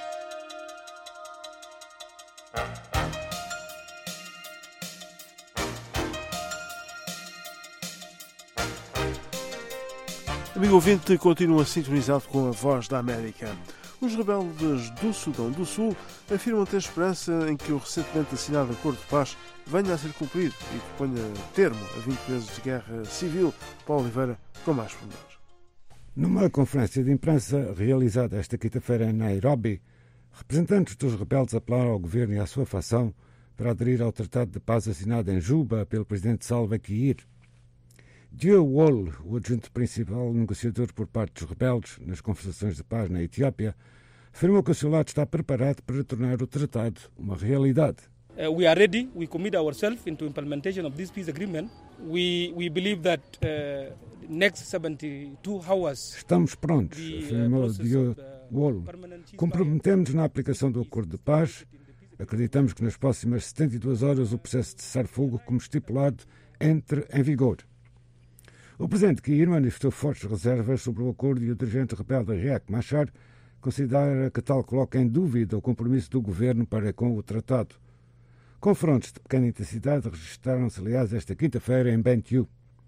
Speaker 5: Amigo ouvinte, continua sintonizado com a Voz da América. Os rebeldes do Sudão do Sul afirmam ter esperança em que o recentemente assinado acordo de paz venha a ser cumprido e que ponha termo a vinte meses de guerra civil. Paulo Oliveira, com mais pormenores.
Speaker 13: Numa conferência de imprensa realizada esta quinta-feira em Nairobi, representantes dos rebeldes apelaram ao governo e à sua facção para aderir ao Tratado de Paz assinado em Juba pelo presidente Salva Kiir. Dio Wol, o adjunto principal negociador por parte dos rebeldes nas conversações de paz na Etiópia, afirmou que o seu lado está preparado para tornar o tratado uma realidade.
Speaker 24: Uh, we are ready. We commit ourselves into implementation of this peace agreement. We we believe that uh, next seventy-two hours.
Speaker 13: Estamos prontos, afirmou Dio Wol. Comprometemos na aplicação do acordo de paz. Acreditamos que nas próximas setenta e duas horas o processo de cessar-fogo, como estipulado, entre em vigor. O presidente Kiir manifestou fortes reservas sobre o acordo e o dirigente rebelde Riek Machar considera que tal coloca em dúvida o compromisso do governo para com o tratado. Confrontos de pequena intensidade registraram-se, aliás, esta quinta-feira em Bentiu.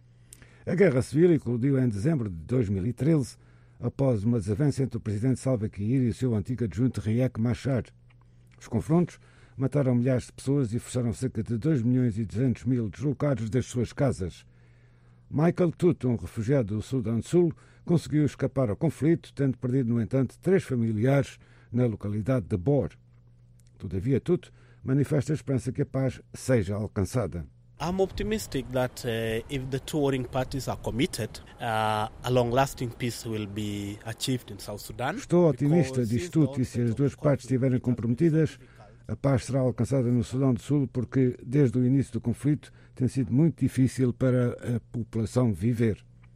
Speaker 13: A guerra civil eclodiu em dezembro de dois mil e treze, após uma desavença entre o presidente Salva Kiir e o seu antigo adjunto Riek Machar. Os confrontos mataram milhares de pessoas e forçaram cerca de dois milhões e duzentos mil deslocados das suas casas. Michael Tut, um refugiado do Sudão do Sul, conseguiu escapar ao conflito, tendo perdido, no entanto, três familiares na localidade de Bor. Todavia, Tut manifesta a esperança que a paz seja alcançada.
Speaker 25: I'm optimistic that uh, if the two warring parties are committed, uh, a long-lasting peace will be achieved in South Sudan.
Speaker 13: Estou otimista, diz Tut, e se as duas partes estiverem comprometidas, a paz será alcançada no Sudão do Sul, porque desde o início do conflito tem sido muito difícil para a população viver.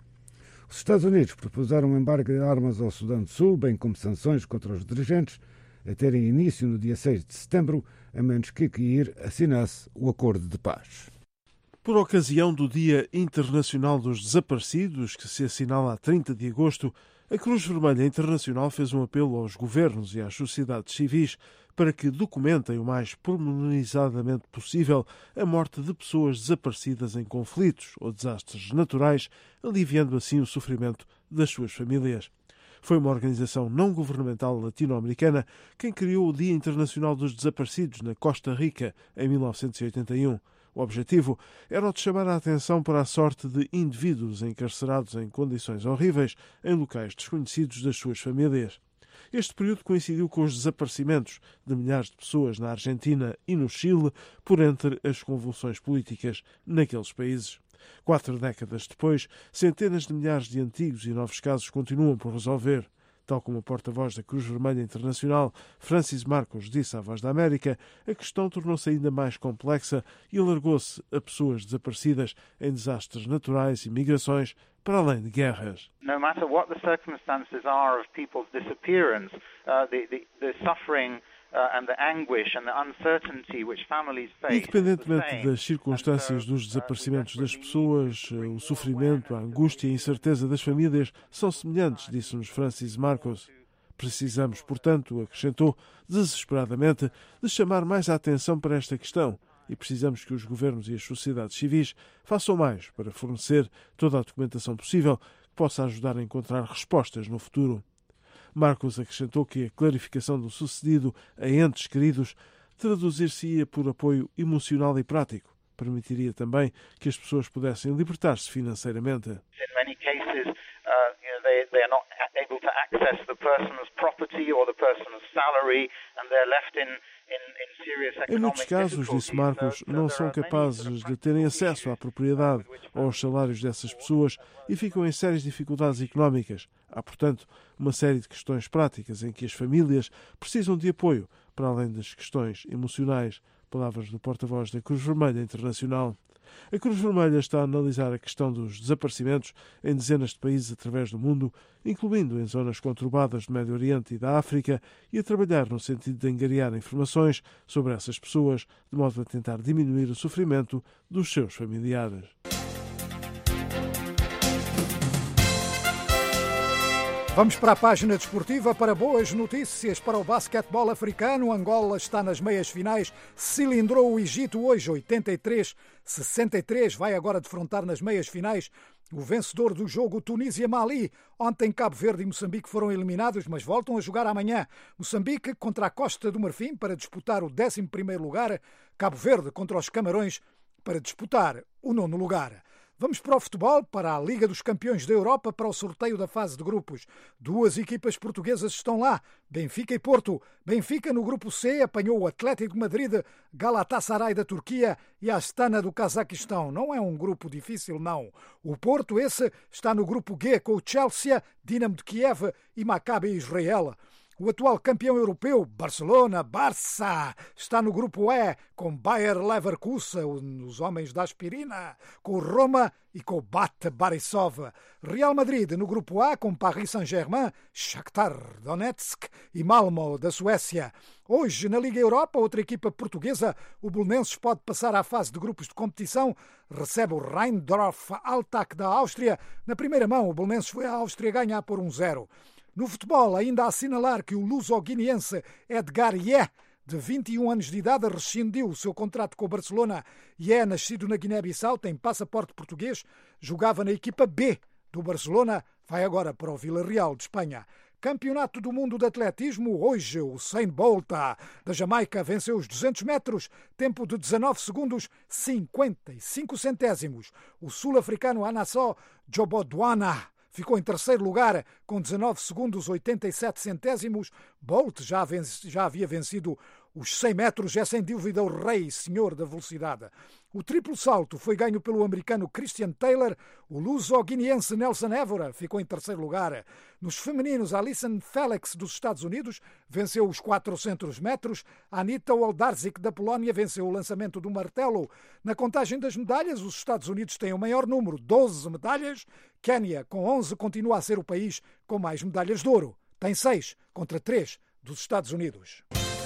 Speaker 13: Os Estados Unidos propuseram um embargo de armas ao Sudão do Sul, bem como sanções contra os dirigentes, a terem início no dia seis de setembro, a menos que Kiir assinasse o acordo de paz.
Speaker 5: Por ocasião do Dia Internacional dos Desaparecidos, que se assinala a trinta de agosto, a Cruz Vermelha Internacional fez um apelo aos governos e às sociedades civis para que documentem o mais pormenorizadamente possível a morte de pessoas desaparecidas em conflitos ou desastres naturais, aliviando assim o sofrimento das suas famílias. Foi uma organização não-governamental latino-americana quem criou o Dia Internacional dos Desaparecidos na Costa Rica em mil novecentos e oitenta e um. O objetivo era o de chamar a atenção para a sorte de indivíduos encarcerados em condições horríveis em locais desconhecidos das suas famílias. Este período coincidiu com os desaparecimentos de milhares de pessoas na Argentina e no Chile por entre as convulsões políticas naqueles países. Quatro décadas depois, centenas de milhares de antigos e novos casos continuam por resolver. Tal como o porta-voz da Cruz Vermelha Internacional, Francis Marcos, disse à Voz da América, a questão tornou-se ainda mais complexa e alargou-se a pessoas desaparecidas em desastres naturais e migrações, para além de guerras.
Speaker 11: No matter what the circumstances are of people's disappearance, uh, the, the, the suffering
Speaker 5: Independentemente das circunstâncias dos desaparecimentos das pessoas, o sofrimento, a angústia e a incerteza das famílias são semelhantes, disse-nos Francis Marcos. Precisamos, portanto, acrescentou desesperadamente, de chamar mais a atenção para esta questão e precisamos que os governos e as sociedades civis façam mais para fornecer toda a documentação possível que possa ajudar a encontrar respostas no futuro. Marcos acrescentou que a clarificação do sucedido a entes queridos traduzir-se-ia por apoio emocional e prático. Permitiria também que as pessoas pudessem libertar-se financeiramente.
Speaker 11: In many cases, uh, you know, they, they are not able to access the person's property or the person's salary, and they're left in
Speaker 5: Em muitos casos, disse Marcos, não são capazes de terem acesso à propriedade ou aos salários dessas pessoas e ficam em sérias dificuldades económicas. Há, portanto, uma série de questões práticas em que as famílias precisam de apoio, para além das questões emocionais. Palavras do porta-voz da Cruz Vermelha Internacional. A Cruz Vermelha está a analisar a questão dos desaparecimentos em dezenas de países através do mundo, incluindo em zonas conturbadas do Médio Oriente e da África, e a trabalhar no sentido de angariar informações sobre essas pessoas, de modo a tentar diminuir o sofrimento dos seus familiares.
Speaker 2: Vamos para a página desportiva para boas notícias para o basquetebol africano. Angola está nas meias finais, cilindrou o Egito hoje, oitenta e três a sessenta e três. Vai agora defrontar nas meias finais o vencedor do jogo Tunísia-Mali. Ontem Cabo Verde e Moçambique foram eliminados, mas voltam a jogar amanhã. Moçambique contra a Costa do Marfim para disputar o décimo primeiro lugar. Cabo Verde contra os Camarões para disputar o nono lugar. Vamos para o futebol, para a Liga dos Campeões da Europa, para o sorteio da fase de grupos. Duas equipas portuguesas estão lá, Benfica e Porto. Benfica, no grupo C, apanhou o Atlético de Madrid, Galatasaray da Turquia e a Astana do Cazaquistão. Não é um grupo difícil, não. O Porto, esse, está no grupo G, com o Chelsea, Dinamo de Kiev e Maccabi Israel. O atual campeão europeu, Barcelona, Barça, está no grupo E, com Bayer Leverkusen, os homens da aspirina, com Roma e com Bate Borisov. Real Madrid no grupo A, com Paris Saint-Germain, Shakhtar Donetsk e Malmö da Suécia. Hoje, na Liga Europa, outra equipa portuguesa, o Belenenses pode passar à fase de grupos de competição, recebe o Rheindorf Altach da Áustria. Na primeira mão, o Belenenses foi à Áustria ganhar por um zero. No futebol, ainda a assinalar que o luso-guineense Edgar Yeh, de vinte e um anos de idade, rescindiu o seu contrato com o Barcelona. Yeh, nascido na Guiné-Bissau, tem passaporte português, jogava na equipa B do Barcelona, vai agora para o Villarreal de Espanha. Campeonato do Mundo de Atletismo, hoje o Usain Bolt da Jamaica venceu os duzentos metros, tempo de dezanove segundos, cinquenta e cinco centésimos. O sul-africano Anassó Jobodwana ficou em terceiro lugar com dezanove segundos, oitenta e sete centésimos. Bolt já, vence, já havia vencido os cem metros, é sem dúvida o rei senhor da velocidade. O triplo salto foi ganho pelo americano Christian Taylor. O luso-guineense Nelson Évora ficou em terceiro lugar. Nos femininos, Alison Felix dos Estados Unidos venceu os quatrocentos metros. Anita Oldarczyk da Polónia venceu o lançamento do martelo. Na contagem das medalhas, os Estados Unidos têm o maior número, doze medalhas. Quénia, com onze, continua a ser o país com mais medalhas de ouro. Tem seis contra três dos Estados Unidos.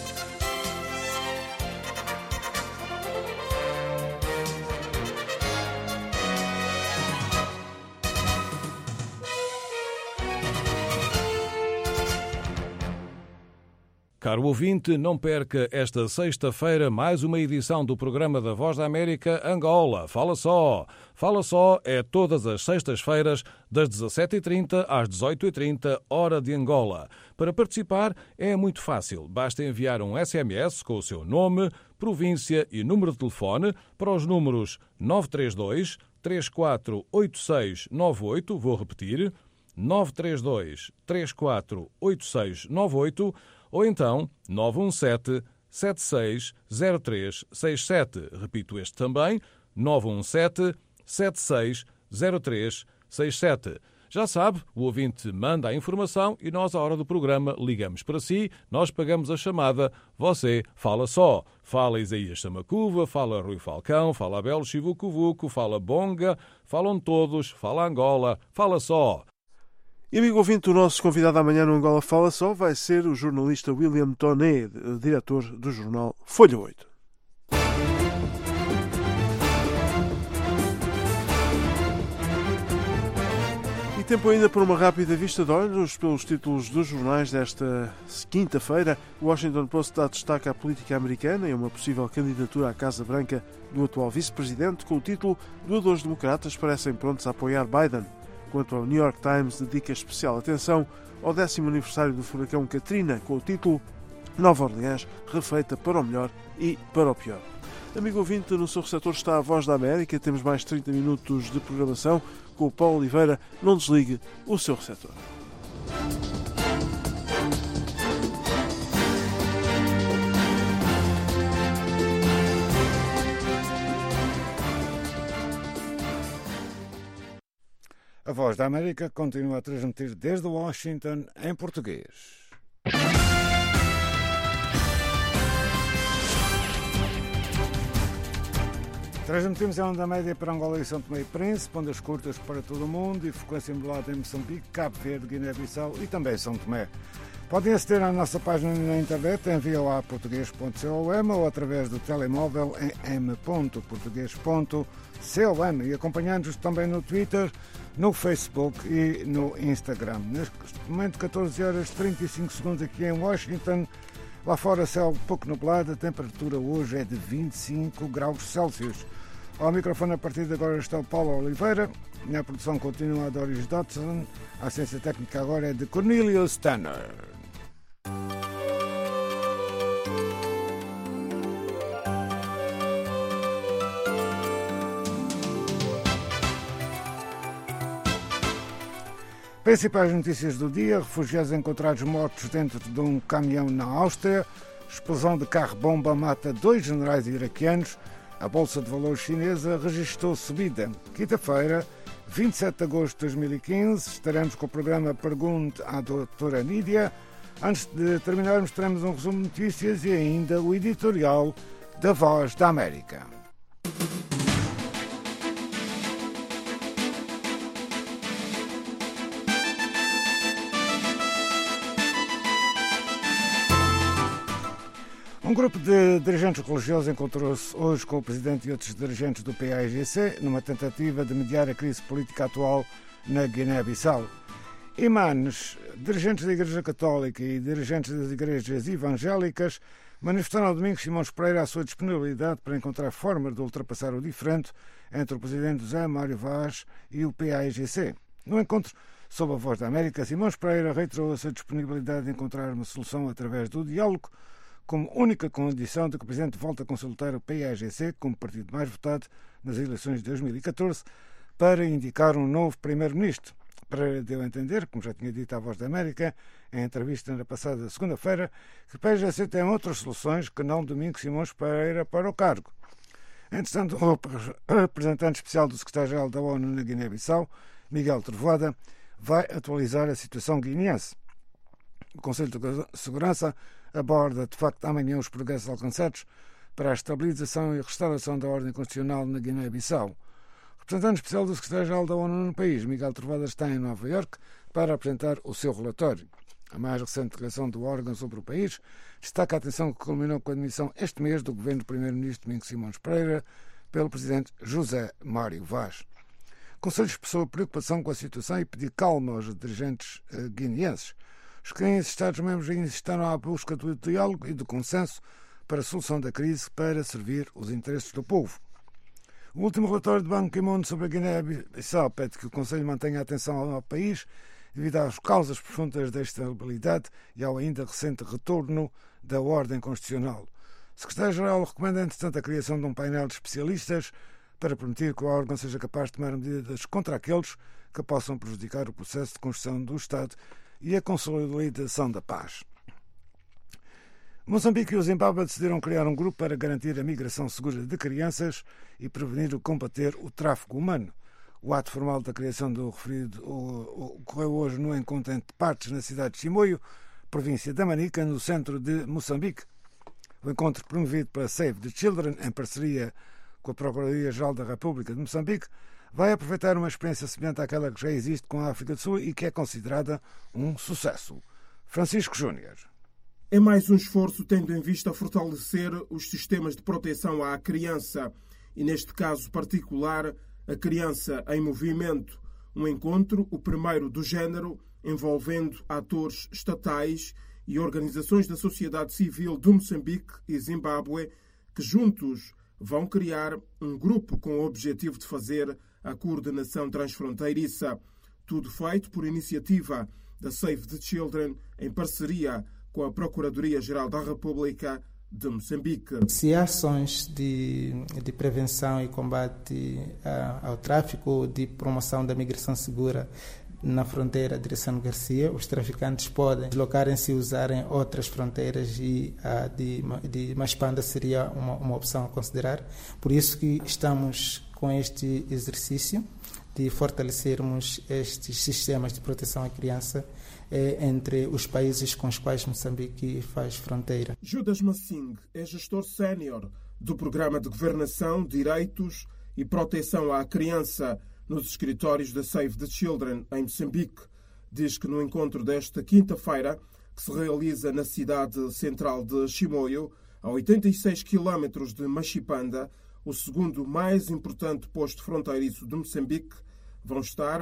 Speaker 18: Caro ouvinte, não perca esta sexta-feira mais uma edição do programa da Voz da América Angola. Fala só! Fala só é todas as sextas-feiras, das dezassete e trinta às dezoito e trinta, hora de Angola. Para participar é muito fácil. Basta enviar um S M S com o seu nome, província e número de telefone para os números nove três dois, três quatro oito seis nove oito, vou repetir, nove três dois, três quatro oito seis nove oito, ou então nove um sete, sete seis zero três seis sete. Repito este também, nove um sete, sete seis zero três seis sete. Já sabe, o ouvinte manda a informação e nós, à hora do programa, ligamos para si, nós pagamos a chamada, você fala só. Fala Isaías Samacuva, fala Rui Falcão, fala Abel Chivucuvuco, fala Bonga, falam todos, fala Angola, fala só.
Speaker 5: E, amigo ouvinte, o nosso convidado amanhã no Angola Fala Só vai ser o jornalista William Toné, diretor do jornal Folha oito. Tempo ainda por uma rápida vista de olhos pelos títulos dos jornais desta quinta-feira. O Washington Post dá destaque à política americana e uma possível candidatura à Casa Branca do atual vice-presidente, com o título "Doadores democratas parecem prontos a apoiar Biden", quanto ao New York Times dedica especial atenção ao décimo aniversário do furacão Katrina, com o título "Nova Orleans refeita para o melhor e para o pior". Amigo ouvinte, no seu receptor está a Voz da América. Temos mais trinta minutos de programação com o Paulo Oliveira. Não desligue o seu receptor.
Speaker 13: A Voz da América continua a transmitir desde Washington em português. Transmitimos em onda média para Angola e São Tomé e Príncipe, ondas curtas para todo o mundo e frequência modulada em Moçambique, Cabo Verde, Guiné-Bissau e também São Tomé. Podem aceder à nossa página na internet em via lá português ponto com ou através do telemóvel em m ponto português ponto com e acompanhando-nos também no Twitter, no Facebook e no Instagram. Neste momento, catorze horas e trinta e cinco segundos aqui em Washington. Lá fora, céu pouco nublado, a temperatura hoje é de vinte e cinco graus Celsius. Ao microfone, a partir de agora, está o Paulo Oliveira. Na produção continua a Doris Dodson. A assistência técnica agora é de Cornelius Tanner. Principais notícias do dia: refugiados encontrados mortos dentro de um caminhão na Áustria, explosão de carro-bomba mata dois generais iraquianos, a Bolsa de Valores chinesa registrou subida. Quinta-feira, vinte e sete de agosto de dois mil e quinze, estaremos com o programa Pergunte à doutora Nídia. Antes de terminarmos, teremos um resumo de notícias e ainda o editorial da Voz da América. Um grupo de dirigentes religiosos encontrou-se hoje com o presidente e outros dirigentes do P A I G C numa tentativa de mediar a crise política atual na Guiné-Bissau. Imãs, dirigentes da Igreja Católica e dirigentes das igrejas evangélicas manifestaram ao domingo Simões Pereira a sua disponibilidade para encontrar formas de ultrapassar o diferendo entre o presidente José Mário Vaz e o P A I G C. No encontro sob a Voz da América, Simões Pereira reiterou a sua disponibilidade de encontrar uma solução através do diálogo, como única condição de que o Presidente volte a consultar o P A I G C como partido mais votado nas eleições de dois mil e catorze para indicar um novo Primeiro-Ministro. Pereira deu a entender, como já tinha dito à Voz da América, em entrevista na passada segunda-feira, que o P A I G C tem outras soluções que não Domingos Simões Pereira para o cargo. Entretanto, o representante especial do secretário-geral da ONU na Guiné-Bissau, Miguel Trovoada, vai atualizar a situação guineense. O Conselho de Segurança aborda, de facto, amanhã os progressos alcançados para a estabilização e restauração da ordem constitucional na Guiné-Bissau. O representante especial do secretário-geral da ONU no país, Miguel Trovoada, está em Nova Iorque para apresentar o seu relatório. A mais recente declaração do órgão sobre o país destaca a atenção que culminou com a admissão este mês do governo do primeiro-ministro Domingos Simões Pereira pelo presidente José Mário Vaz. O Conselho expressou preocupação com a situação e pediu calma aos dirigentes uh, guineenses. Os quinze Estados-membros ainda estão à busca do diálogo e do consenso para a solução da crise para servir os interesses do povo. O último relatório de Ban Ki-moon sobre a Guiné-Bissau pede que o Conselho mantenha a atenção ao país devido às causas profundas da instabilidade e ao ainda recente retorno da ordem constitucional. O secretário-geral recomenda, entretanto, a criação de um painel de especialistas para permitir que o órgão seja capaz de tomar medidas contra aqueles que possam prejudicar o processo de construção do Estado e a consolidação da paz. Moçambique e o Zimbábue decidiram criar um grupo para garantir a migração segura de crianças e prevenir ou combater o tráfico humano. O ato formal da criação do referido ocorreu hoje no encontro entre partes na cidade de Chimoio, província da Manica, no centro de Moçambique. O encontro, promovido pela Save the Children, em parceria com a Procuradoria-Geral da República de Moçambique, vai aproveitar uma experiência semelhante àquela que já existe com a África do Sul e que é considerada um sucesso. Francisco Júnior.
Speaker 23: É mais um esforço tendo em vista fortalecer os sistemas de proteção à criança e, neste caso particular, a criança em movimento. Um encontro, o primeiro do género, envolvendo atores estatais e organizações da sociedade civil de Moçambique e Zimbábue, que juntos vão criar um grupo com o objetivo de fazer a coordenação transfronteiriça. Tudo feito por iniciativa da Save the Children, em parceria com a Procuradoria-Geral da República de Moçambique.
Speaker 14: Se há ações de, de prevenção e combate ao tráfico, de promoção da migração segura na fronteira de Ressano Garcia, os traficantes podem deslocarem-se e usarem outras fronteiras e a de, de Maspanda seria uma, uma opção a considerar. Por isso que estamos com este exercício de fortalecermos estes sistemas de proteção à criança eh, entre os países com os quais Moçambique faz fronteira.
Speaker 23: Judas Massing é gestor sénior do Programa de Governação, Direitos e Proteção à Criança nos escritórios da Save the Children, em Moçambique. Diz que no encontro desta quinta-feira, que se realiza na cidade central de Chimoio, a oitenta e seis quilómetros de Machipanda, o segundo mais importante posto fronteiriço de Moçambique, vão estar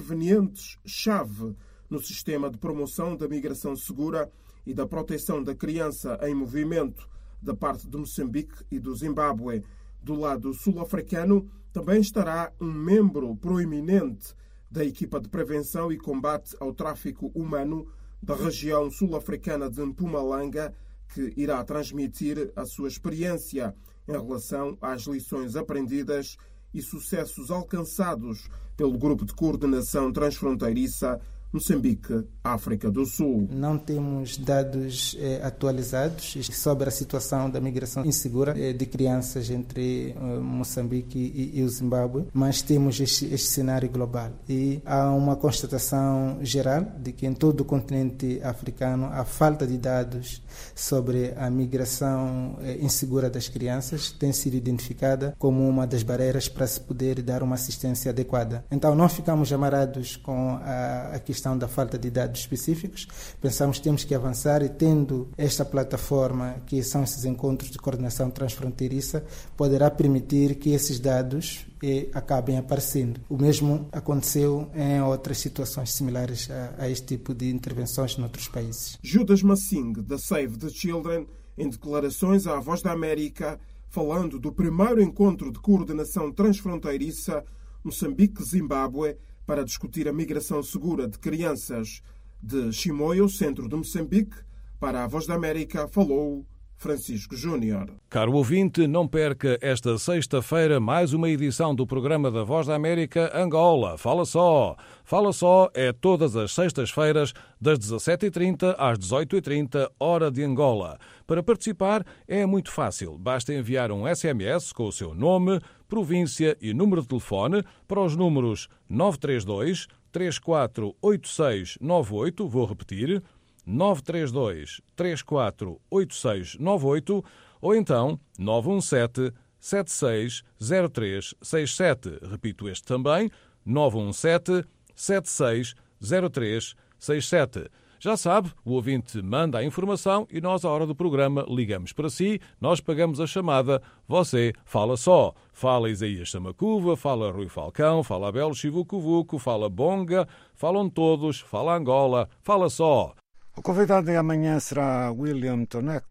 Speaker 23: intervenientes-chave no sistema de promoção da migração segura e da proteção da criança em movimento da parte de Moçambique e do Zimbábue. Do lado sul-africano, também estará um membro proeminente da equipa de prevenção e combate ao tráfico humano da região sul-africana de Mpumalanga, que irá transmitir a sua experiência em relação às lições aprendidas e sucessos alcançados pelo Grupo de Coordenação Transfronteiriça Moçambique, África do Sul.
Speaker 14: Não temos dados eh, atualizados sobre a situação da migração insegura eh, de crianças entre eh, Moçambique e, e o Zimbábue, mas temos este, este cenário global. E há uma constatação geral de que em todo o continente africano a falta de dados sobre a migração eh, insegura das crianças tem sido identificada como uma das barreiras para se poder dar uma assistência adequada. Então não ficamos amarados com a, a questão da falta de dados específicos. Pensamos que temos que avançar e, tendo esta plataforma, que são esses encontros de coordenação transfronteiriça, poderá permitir que esses dados eh, acabem aparecendo. O mesmo aconteceu em outras situações similares a, a este tipo de intervenções noutros países.
Speaker 23: Judas Massing, da Save the Children, em declarações à Voz da América, falando do primeiro encontro de coordenação transfronteiriça Moçambique-Zimbábue, para discutir a migração segura de crianças de Chimoio, centro de Moçambique. Para a Voz da América, falou Francisco Júnior.
Speaker 18: Caro ouvinte, não perca esta sexta-feira mais uma edição do programa da Voz da América Angola. Fala só! Fala só é todas as sextas-feiras, das dezassete e trinta às dezoito e trinta, hora de Angola. Para participar é muito fácil. Basta enviar um S M S com o seu nome, província e número de telefone para os números nove três dois, três quatro oito seis nove oito, vou repetir, nove três dois, três quatro oito seis nove oito, ou então nove um sete, sete seis zero três seis sete. Repito este também, nove um sete, sete seis zero três seis sete. Já sabe, o ouvinte manda a informação e nós, à hora do programa, ligamos para si, nós pagamos a chamada, você fala só. Fala Isaías Samacuva, fala Rui Falcão, fala Abel Chivucovuco, fala Bonga, falam todos, fala Angola, fala só.
Speaker 13: O convidado de amanhã será William Tonet,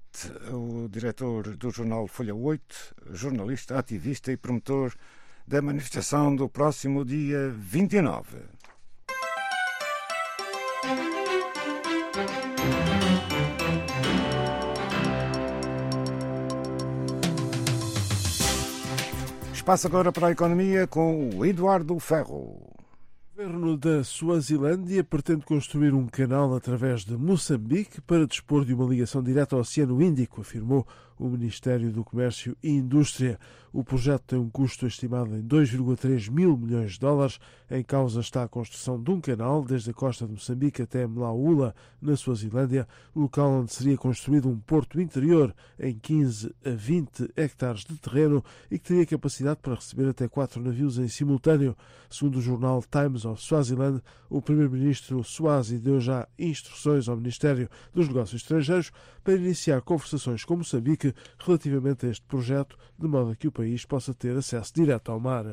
Speaker 13: o diretor do jornal Folha oito, jornalista, ativista e promotor da manifestação do próximo dia vinte e nove. Passa agora para a economia com o Eduardo Ferro.
Speaker 5: O governo da Suazilândia pretende construir um canal através de Moçambique para dispor de uma ligação direta ao Oceano Índico, afirmou o Ministério do Comércio e Indústria. O projeto tem um custo estimado em dois vírgula três mil milhões de dólares. Em causa está a construção de um canal desde a costa de Moçambique até Mlaula, na Suazilândia, local onde seria construído um porto interior em quinze a vinte hectares de terreno e que teria capacidade para receber até quatro navios em simultâneo. Segundo o jornal Times of Swaziland, o primeiro-ministro Swazi deu já instruções ao Ministério dos Negócios Estrangeiros para iniciar conversações com Moçambique relativamente a este projeto, de modo a que o país possa ter acesso direto ao mar.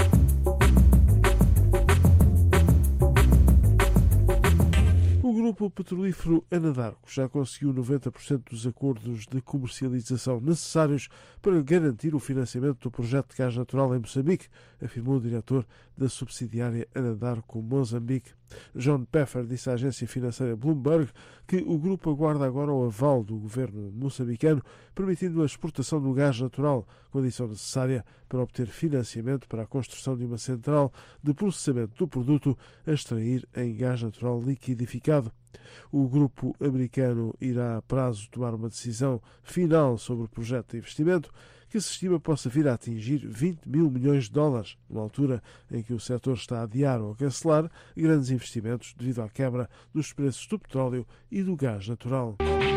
Speaker 5: O grupo petrolífero Anadarko já conseguiu noventa por cento dos acordos de comercialização necessários para garantir o financiamento do projeto de gás natural em Moçambique, afirmou o diretor da subsidiária Anadarko Moçambique. John Pfeffer disse à agência financeira Bloomberg que o grupo aguarda agora o aval do governo moçambicano, permitindo a exportação do gás natural, condição necessária para obter financiamento para a construção de uma central de processamento do produto a extrair em gás natural liquidificado. O grupo americano irá a prazo tomar uma decisão final sobre o projeto de investimento, que se estima possa vir a atingir vinte mil milhões de dólares, numa altura em que o setor está a adiar ou a cancelar grandes investimentos devido à quebra dos preços do petróleo e do gás natural.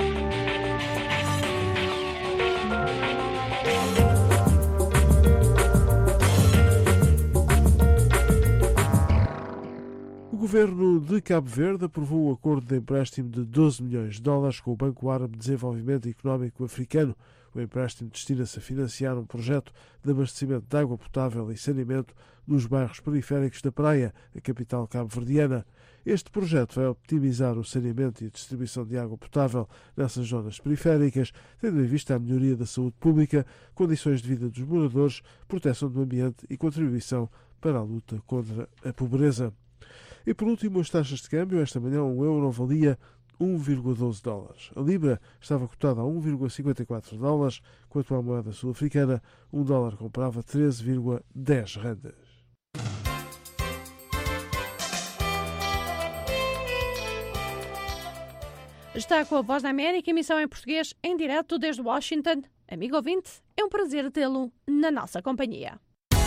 Speaker 5: O governo de Cabo Verde aprovou o acordo de empréstimo de doze milhões de dólares com o Banco Árabe de Desenvolvimento Económico Africano. O empréstimo destina-se a financiar um projeto de abastecimento de água potável e saneamento nos bairros periféricos da Praia, a capital cabo-verdiana. Este projeto vai optimizar o saneamento e a distribuição de água potável nessas zonas periféricas, tendo em vista a melhoria da saúde pública, condições de vida dos moradores, proteção do ambiente e contribuição para a luta contra a pobreza. E por último, as taxas de câmbio. Esta manhã um euro valia um vírgula doze dólares. A libra estava cotada a um vírgula cinquenta e quatro dólares, quanto à moeda sul-africana, um dólar comprava treze vírgula dez randas.
Speaker 15: Está com a Voz da América, emissão em português, em direto desde Washington. Amigo ouvinte, é um prazer tê-lo na nossa companhia.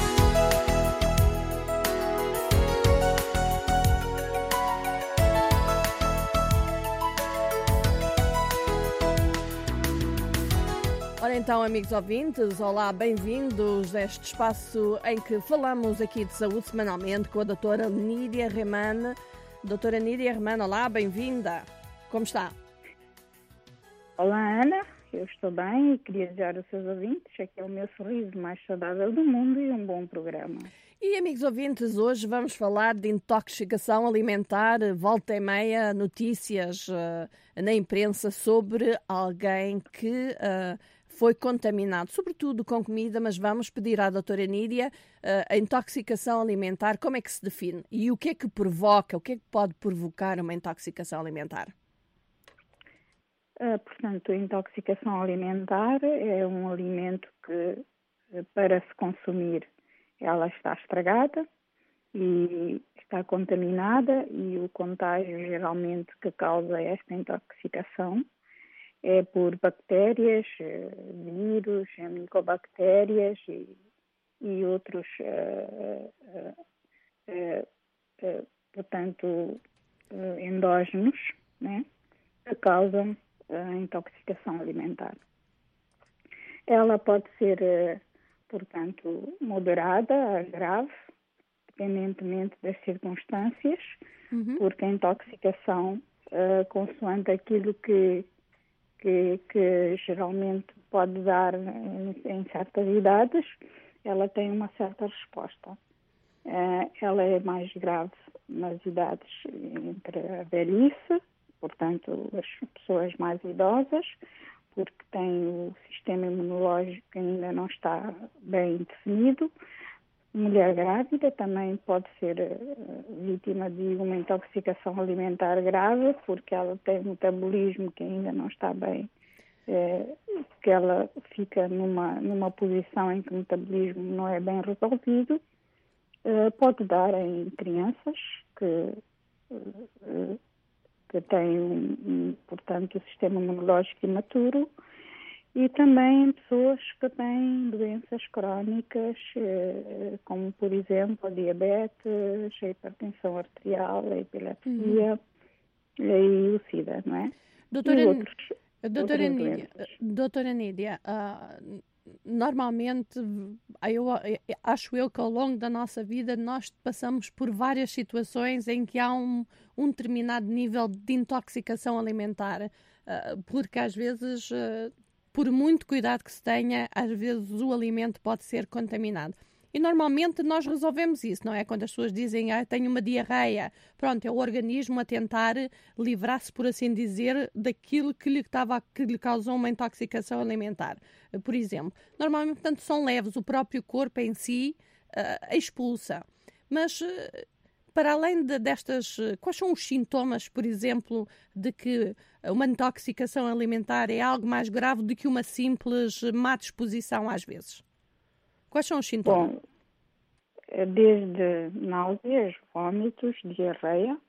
Speaker 15: Ora então, amigos ouvintes, olá, bem-vindos a este espaço em que falamos aqui de saúde semanalmente com a doutora Nídia Rehman. Doutora Nídia Rehman, olá, bem-vinda. Como está?
Speaker 16: Olá, Ana. Eu estou bem e queria desejar aos seus ouvintes aqui é o meu sorriso mais saudável do mundo e um bom programa.
Speaker 15: E, amigos ouvintes, hoje vamos falar de intoxicação alimentar. Volta e meia notícias uh, na imprensa sobre alguém que uh, foi contaminado, sobretudo com comida, mas vamos pedir à doutora Nídia uh, a intoxicação alimentar, como é que se define? E o que é que provoca, o que é que pode provocar uma intoxicação alimentar?
Speaker 16: Uh, portanto, a intoxicação alimentar é um alimento que, para se consumir, ela está estragada e está contaminada, e o contágio geralmente que causa esta intoxicação é por bactérias, vírus, micobactérias e, e outros, uh, uh, uh, uh, portanto, uh, endógenos, né, que causam a intoxicação alimentar. Ela pode ser, uh, portanto, moderada a grave, independentemente das circunstâncias, uhum. porque a intoxicação, uh, consoante aquilo que Que, que geralmente pode dar em, em certas idades, ela tem uma certa resposta. Uh, ela é mais grave nas idades entre a velhice, portanto, as pessoas mais idosas, porque têm o sistema imunológico que ainda não está bem definido. Mulher grávida também pode ser uh, vítima de uma intoxicação alimentar grave, porque ela tem um metabolismo que ainda não está bem é, que ela fica numa, numa posição em que o metabolismo não é bem resolvido, é, pode dar em crianças que, é, que têm, um, portanto, o sistema imunológico imaturo, e também em pessoas que têm doenças crónicas, é, como, por exemplo, a diabetes, a hipertensão arterial, a epilepsia, uhum. e o SIDA, não é?
Speaker 15: Doutora,
Speaker 16: e outros,
Speaker 15: doutora, Nídia, doutora Nídia, uh, normalmente, eu, acho eu que ao longo da nossa vida nós passamos por várias situações em que há um, um determinado nível de intoxicação alimentar, uh, porque às vezes, uh, por muito cuidado que se tenha, às vezes o alimento pode ser contaminado. E normalmente nós resolvemos isso, não é? Quando as pessoas dizem, ah, tenho uma diarreia, pronto, é o organismo a tentar livrar-se, por assim dizer, daquilo que lhe, estava, que lhe causou uma intoxicação alimentar. Por exemplo, normalmente, portanto, são leves, o próprio corpo em si uh, expulsa. Mas, uh, para além de, destas, uh, quais são os sintomas, por exemplo, de que uma intoxicação alimentar é algo mais grave do que uma simples má disposição, às vezes? Quais são os sintomas?
Speaker 16: Bom, desde náuseas, vômitos, diarreia,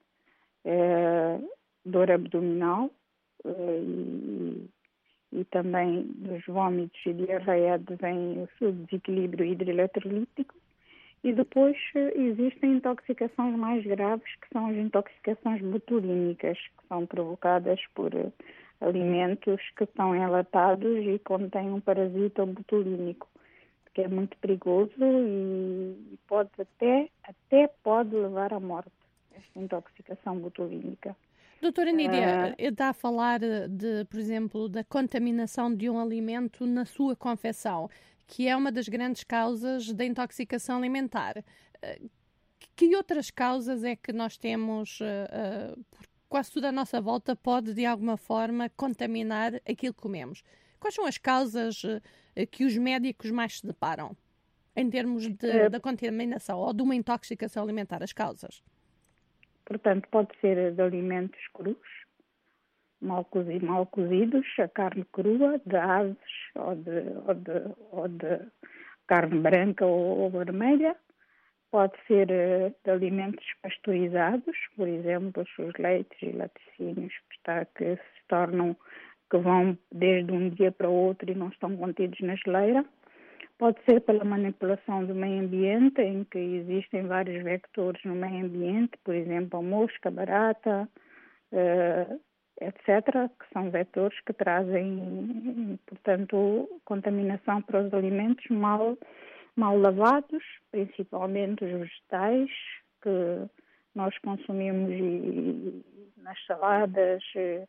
Speaker 16: é, dor abdominal é, e, e também dos vômitos e diarreia vem o desequilíbrio hidroeletrolítico, e depois existem intoxicações mais graves, que são as intoxicações botulínicas, que são provocadas por alimentos que estão enlatados e contêm um parasita botulínico, que é muito perigoso e pode até, até pode levar à morte, esta intoxicação botulínica.
Speaker 15: Doutora Nídia, uh, está a falar de, por exemplo, da contaminação de um alimento na sua confecção, que é uma das grandes causas da intoxicação alimentar. Uh, que outras causas é que nós temos, uh, uh, quase tudo à nossa volta pode de alguma forma contaminar aquilo que comemos? Quais são as causas que os médicos mais se deparam em termos de, é, da contaminação ou de uma intoxicação alimentar? As causas?
Speaker 16: Portanto, pode ser de alimentos crus, mal cozidos, mal cozidos, a carne crua, de aves ou de, ou de, ou de carne branca ou, ou vermelha. Pode ser de alimentos pasteurizados, por exemplo, os leites e laticínios que, está, que se tornam que vão desde um dia para o outro e não estão contidos na geleira. Pode ser pela manipulação do meio ambiente, em que existem vários vectores no meio ambiente, por exemplo, a mosca, a barata, uh, etcétera, que são vetores que trazem, portanto, contaminação para os alimentos mal, mal lavados, principalmente os vegetais, que nós consumimos e, nas saladas,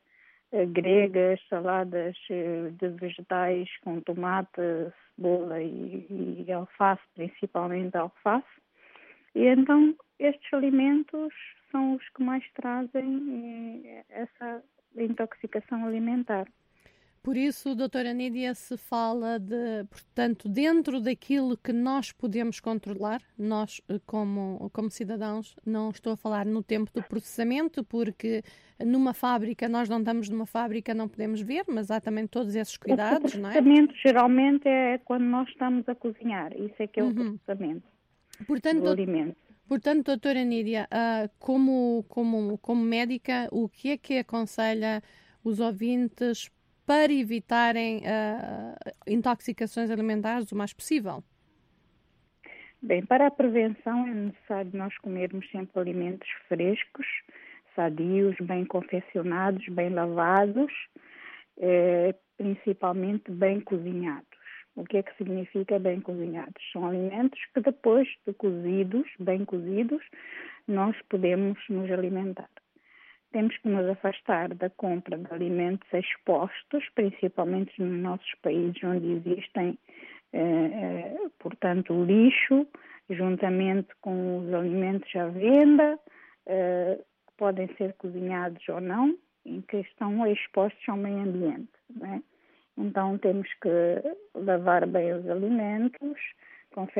Speaker 16: gregas, saladas de vegetais com tomate, cebola e, e alface, principalmente alface. E então estes alimentos são os que mais trazem essa intoxicação alimentar.
Speaker 15: Por isso, doutora Nídia, se fala de, portanto, dentro daquilo que nós podemos controlar, nós como, como cidadãos, não estou a falar no tempo do processamento, porque numa fábrica, nós não estamos numa fábrica, não podemos ver, mas há também todos esses cuidados, não é?
Speaker 16: O processamento geralmente é quando nós estamos a cozinhar, isso é que é o uhum. processamento
Speaker 15: portanto,
Speaker 16: do alimento.
Speaker 15: Portanto, doutora Nídia, uh, como, como, como médica, o que é que aconselha os ouvintes para evitarem uh, intoxicações alimentares o mais possível?
Speaker 16: Bem, para a prevenção é necessário nós comermos sempre alimentos frescos, sadios, bem confeccionados, bem lavados, eh, principalmente bem cozinhados. O que é que significa bem cozinhados? São alimentos que depois de cozidos, bem cozidos, nós podemos nos alimentar. Temos que nos afastar da compra de alimentos expostos, principalmente nos nossos países onde existem, eh, portanto, lixo, juntamente com os alimentos à venda, eh, que podem ser cozinhados ou não, em que estão expostos ao meio ambiente, não é? Então temos que lavar bem os alimentos,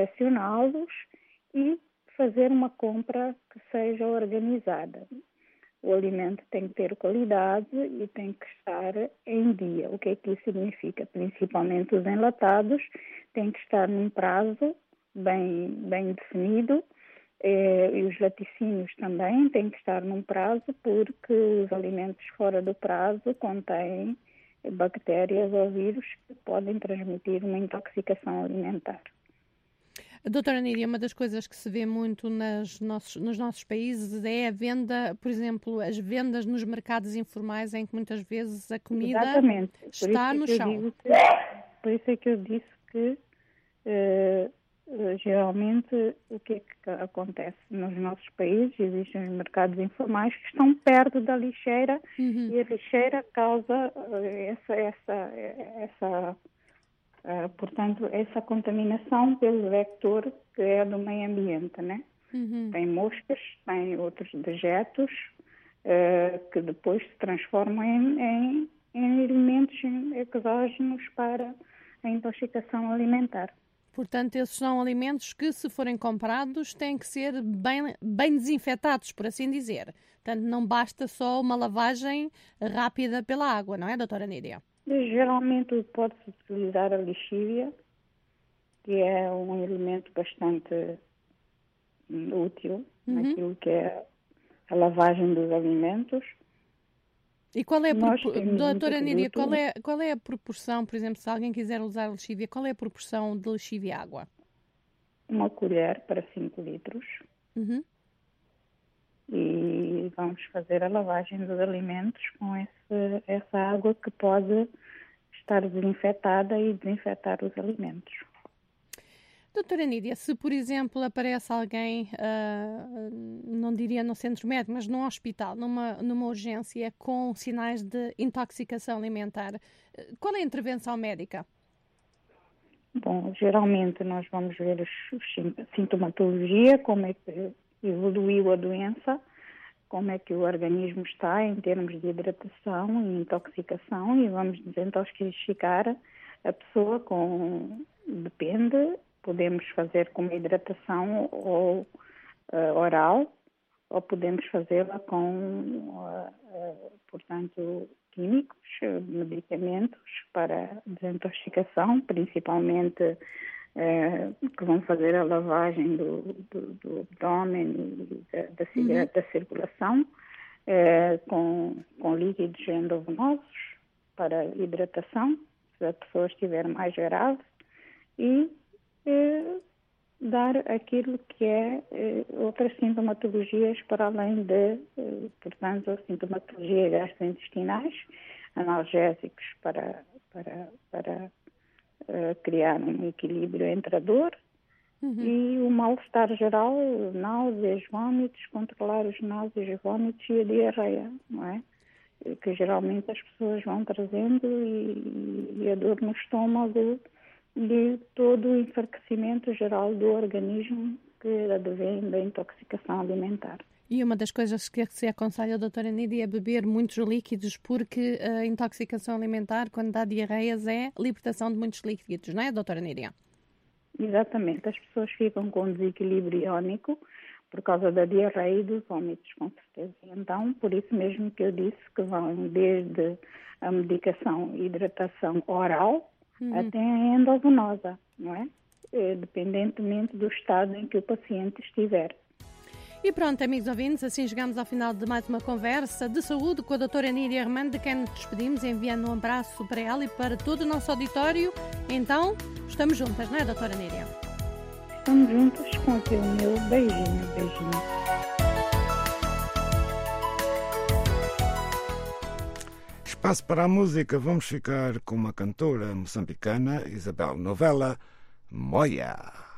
Speaker 16: confeccioná-los e fazer uma compra que seja organizada. o alimento tem que ter qualidade e tem que estar em dia. O que é que isso significa? Principalmente os enlatados têm que estar num prazo bem, bem definido, eh, e os laticínios também têm que estar num prazo, porque os alimentos fora do prazo contêm bactérias ou vírus que podem transmitir uma intoxicação alimentar.
Speaker 15: Doutora Nídia, uma das coisas que se vê muito nas nossos, nos nossos países é a venda, por exemplo, as vendas nos mercados informais, em que muitas vezes a comida
Speaker 16: Exatamente.
Speaker 15: está no
Speaker 16: é
Speaker 15: chão.
Speaker 16: Que, por isso é que eu disse que uh, geralmente o que é que acontece nos nossos países? Existem os mercados informais que estão perto da lixeira, uhum. e a lixeira causa uh, essa... essa, essa Uh, portanto, essa contaminação pelo vector que é do meio ambiente, né? Uhum. Tem moscas, tem outros dejetos uh, que depois se transformam em, em, em elementos exógenos para a intoxicação alimentar.
Speaker 15: Portanto, esses são alimentos que, se forem comprados, têm que ser bem, bem desinfetados, por assim dizer. Portanto, não basta só uma lavagem rápida pela água, não é, doutora Nídia?
Speaker 16: Geralmente pode-se utilizar a lixívia, que é um elemento bastante útil, uhum. naquilo que é a lavagem dos alimentos.
Speaker 15: E qual é a proporção, doutora Nídia, qual é, qual é a proporção, por exemplo, se alguém quiser usar a lixívia, qual é a proporção de lixívia e água?
Speaker 16: Uma colher para cinco litros.
Speaker 15: Uhum.
Speaker 16: E vamos fazer a lavagem dos alimentos com esse, essa água que pode estar desinfetada e desinfetar os alimentos.
Speaker 15: Doutora Nídia, se por exemplo aparece alguém, uh, não diria no centro médico, mas num hospital, numa, numa urgência com sinais de intoxicação alimentar, qual é a intervenção médica?
Speaker 16: Bom, geralmente nós vamos ver os, os sintomatologia, como é que evoluiu a doença, como é que o organismo está em termos de hidratação e intoxicação, e vamos desintoxicar a pessoa com, depende, podemos fazer com hidratação ou uh, oral, ou podemos fazê-la com, uh, uh, portanto, químicos, medicamentos para desintoxicação, principalmente É, que vão fazer a lavagem do, do, do abdômen e da, da, uhum. da circulação, é, com, com líquidos endovenosos para hidratação, se a pessoa estiver mais grave, e é, dar aquilo que é, é outras sintomatologias para além de, é, portanto, sintomatologia gastrointestinais, analgésicos para, para, para Uh, criar um equilíbrio entre a dor uhum. e o mal-estar geral, náuseas, vômitos, controlar os náuseas e vômitos e a diarreia, não é? Que geralmente as pessoas vão trazendo, e, e a dor no estômago e todo o enfraquecimento geral do organismo que advém da intoxicação alimentar.
Speaker 15: E uma das coisas que se aconselha a doutora Nídia é beber muitos líquidos, porque a intoxicação alimentar, quando dá diarreias, é libertação de muitos líquidos, não é, doutora Nídia?
Speaker 16: Exatamente. As pessoas ficam com desequilíbrio iónico por causa da diarreia e dos vômitos, com certeza. Então, por isso mesmo que eu disse que vão desde a medicação e hidratação oral uhum. até a endovenosa, não é? É? Dependentemente do estado em que o paciente estiver.
Speaker 15: E pronto, amigos ouvintes, assim chegamos ao final de mais uma conversa de saúde com a doutora Nídia Armando, de quem nos despedimos, enviando um abraço para ela e para todo o nosso auditório. Então, estamos juntas, não é, doutora Nídia?
Speaker 16: Estamos juntas com aquele meu beijinho, beijinho.
Speaker 13: Espaço para a música, vamos ficar com uma cantora moçambicana, Isabel Novella, Moia.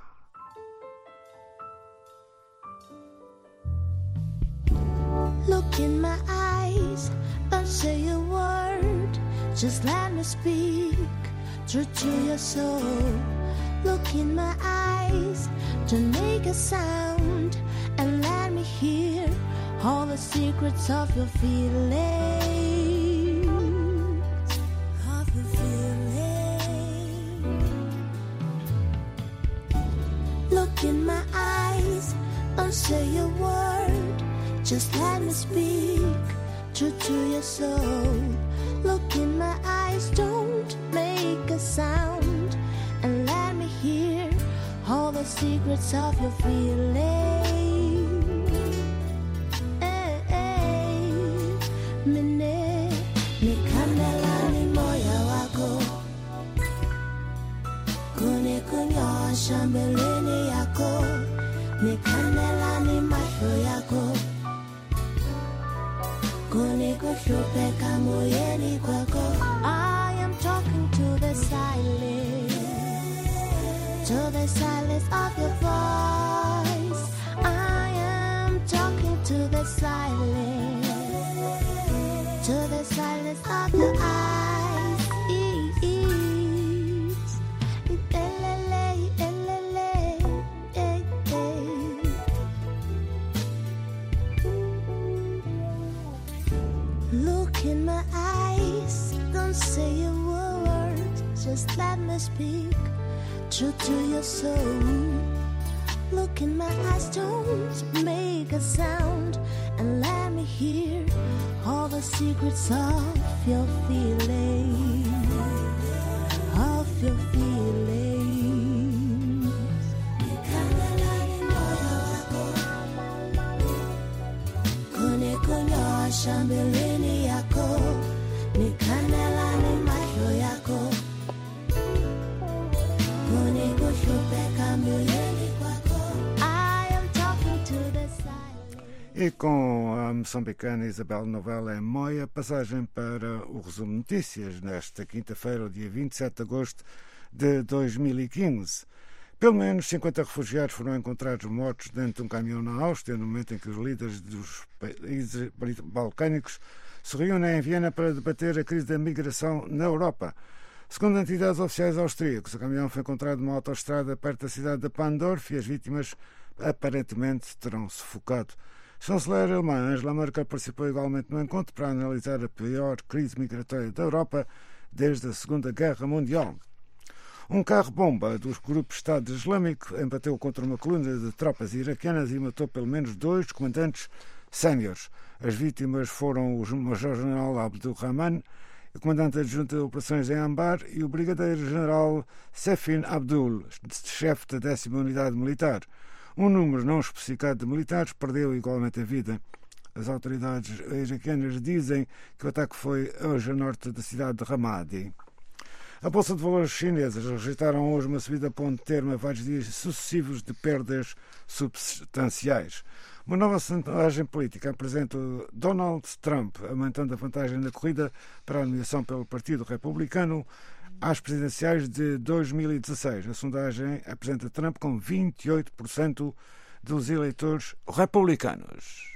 Speaker 1: Look in my eyes, don't say a word, just let me speak true to your soul. Look in my eyes, don't make a sound, and let me hear all the secrets of your feelings, of your feelings. Look in my eyes, don't say a word, Just let me speak true to your soul. Look in my eyes, don't make a sound, and let me hear all the secrets of your feeling. Hey, hey, mine, ni kandela ni moyo wako, kuni kunyosha mbeleni yako, ni kandela ni macho yako, kuni kushupeka moyoni kwako. I am talking to the silence, to the silence of your voice. I am talking to the silence, to the silence of your eyes. Look in my eyes, don't say a word, just let me speak true to your soul. Look in my eyes, don't make a sound, and let me hear all the secrets of your feelings, of your feelings. Kune kunyosha mbeleni yako, ni kandela ni macho yako, kune kushupeka moyoni kwako. I am talking to the silence.
Speaker 13: E com a moçambicana Isabel Novella em Moia, passagem para o resumo de notícias nesta quinta-feira, dia vinte e sete de agosto de dois mil e quinze. Pelo menos cinquenta refugiados foram encontrados mortos dentro de um caminhão na Áustria no momento em que os líderes dos países balcânicos se reúnem em Viena para debater a crise da migração na Europa. Segundo entidades oficiais austríacas, o caminhão foi encontrado numa autoestrada perto da cidade de Pandorf e as vítimas aparentemente terão sufocado. A chanceler alemã Angela Merkel participou igualmente no encontro para analisar a pior crise migratória da Europa desde a Segunda Guerra Mundial. Um carro-bomba dos grupos Estado Islâmico embateu contra uma coluna de tropas iraquianas e matou pelo menos dois comandantes séniores. As vítimas foram o Major-General Abdulrahman, o comandante adjunto de operações em Ambar, e o Brigadeiro-General Sefin Abdul, chefe da décima Unidade Militar. Um número não especificado de militares perdeu igualmente a vida. As autoridades iraquianas dizem que o ataque foi hoje a norte da cidade de Ramadi. A Bolsa de Valores chinesas registraram hoje uma subida a ponto termo a vários dias sucessivos de perdas substanciais. Uma nova sondagem política apresenta Donald Trump aumentando a vantagem na corrida para a nomeação pelo Partido Republicano às presidenciais de dois mil e dezasseis. A sondagem apresenta Trump com vinte e oito por cento dos eleitores republicanos.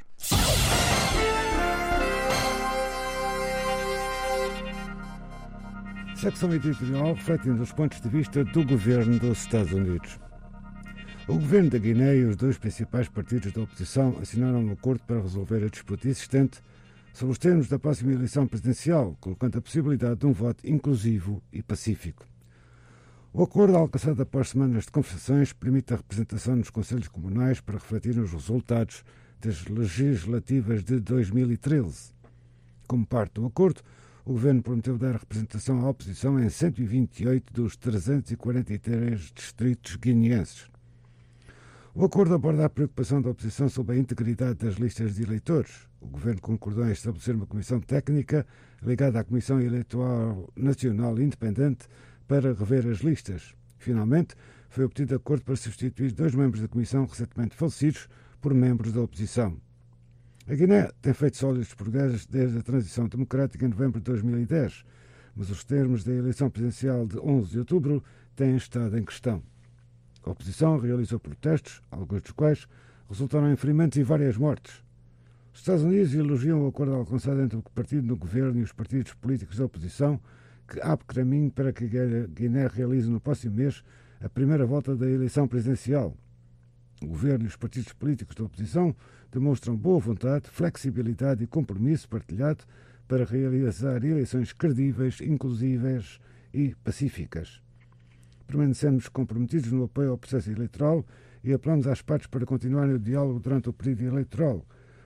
Speaker 13: Secção editorial refletindo os pontos de vista do governo dos Estados Unidos. O governo da Guiné e os dois principais partidos da oposição assinaram um acordo para resolver a disputa existente sobre os termos da próxima eleição presidencial, colocando a possibilidade de um voto inclusivo e pacífico. O acordo, alcançado após semanas de conversações, permite a representação nos conselhos comunais para refletir os resultados das legislativas de dois mil e treze. Como parte do acordo, o governo prometeu dar representação à oposição em cento e vinte e oito dos trezentos e quarenta e três distritos guineenses. O acordo aborda a preocupação da oposição sobre a integridade das listas de eleitores. O governo concordou em estabelecer uma comissão técnica ligada à Comissão Eleitoral Nacional Independente para rever as listas. Finalmente, foi obtido acordo para substituir dois membros da comissão recentemente falecidos por membros da oposição. A Guiné tem feito sólidos progressos desde a transição democrática em novembro de dois mil e dez, mas os termos da eleição presidencial de onze de outubro têm estado em questão. A oposição realizou protestos, alguns dos quais resultaram em ferimentos e várias mortes. Os Estados Unidos elogiam o acordo alcançado entre o partido no governo e os partidos políticos da oposição, que abre caminho para que a Guiné realize no próximo mês a primeira volta da eleição presidencial. O governo e os partidos políticos da oposição demonstram boa vontade, flexibilidade e compromisso partilhado para realizar eleições credíveis, inclusivas e pacíficas. Permanecemos comprometidos no apoio ao processo eleitoral e apelamos às partes para continuarem o diálogo durante o período eleitoral,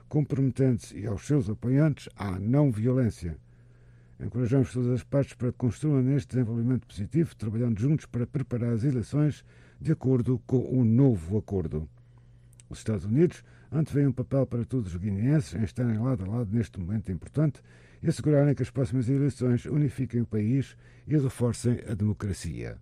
Speaker 13: comprometendo-se e aos seus apoiantes à não-violência. Encorajamos todas as partes para que construam neste desenvolvimento positivo, trabalhando juntos para preparar as eleições de acordo com o novo acordo. Os Estados Unidos antevêem um papel para todos os guineenses em estarem lado a lado neste momento importante e assegurarem que as próximas eleições unifiquem o país e reforcem a democracia.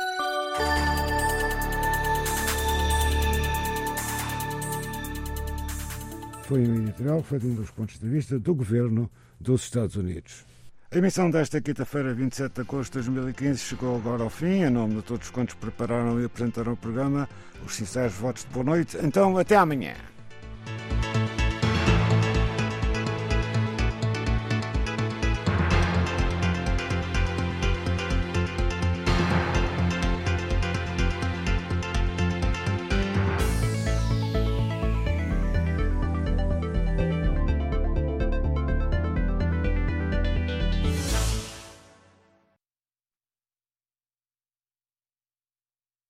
Speaker 13: Foi um editorial feito um dos pontos de vista do governo dos Estados Unidos. A emissão desta quinta-feira, vinte e sete de agosto de dois mil e quinze, chegou agora ao fim. Em nome de todos quantos prepararam e apresentaram o programa, os sinceros votos de boa noite. Então, até amanhã.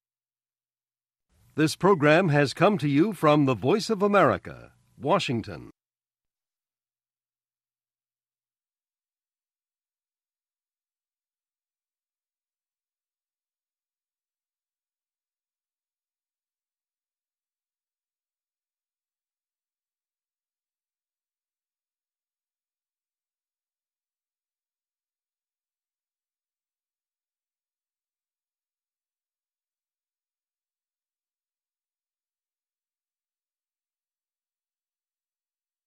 Speaker 8: This program has come to you from the Voice of America, Washington.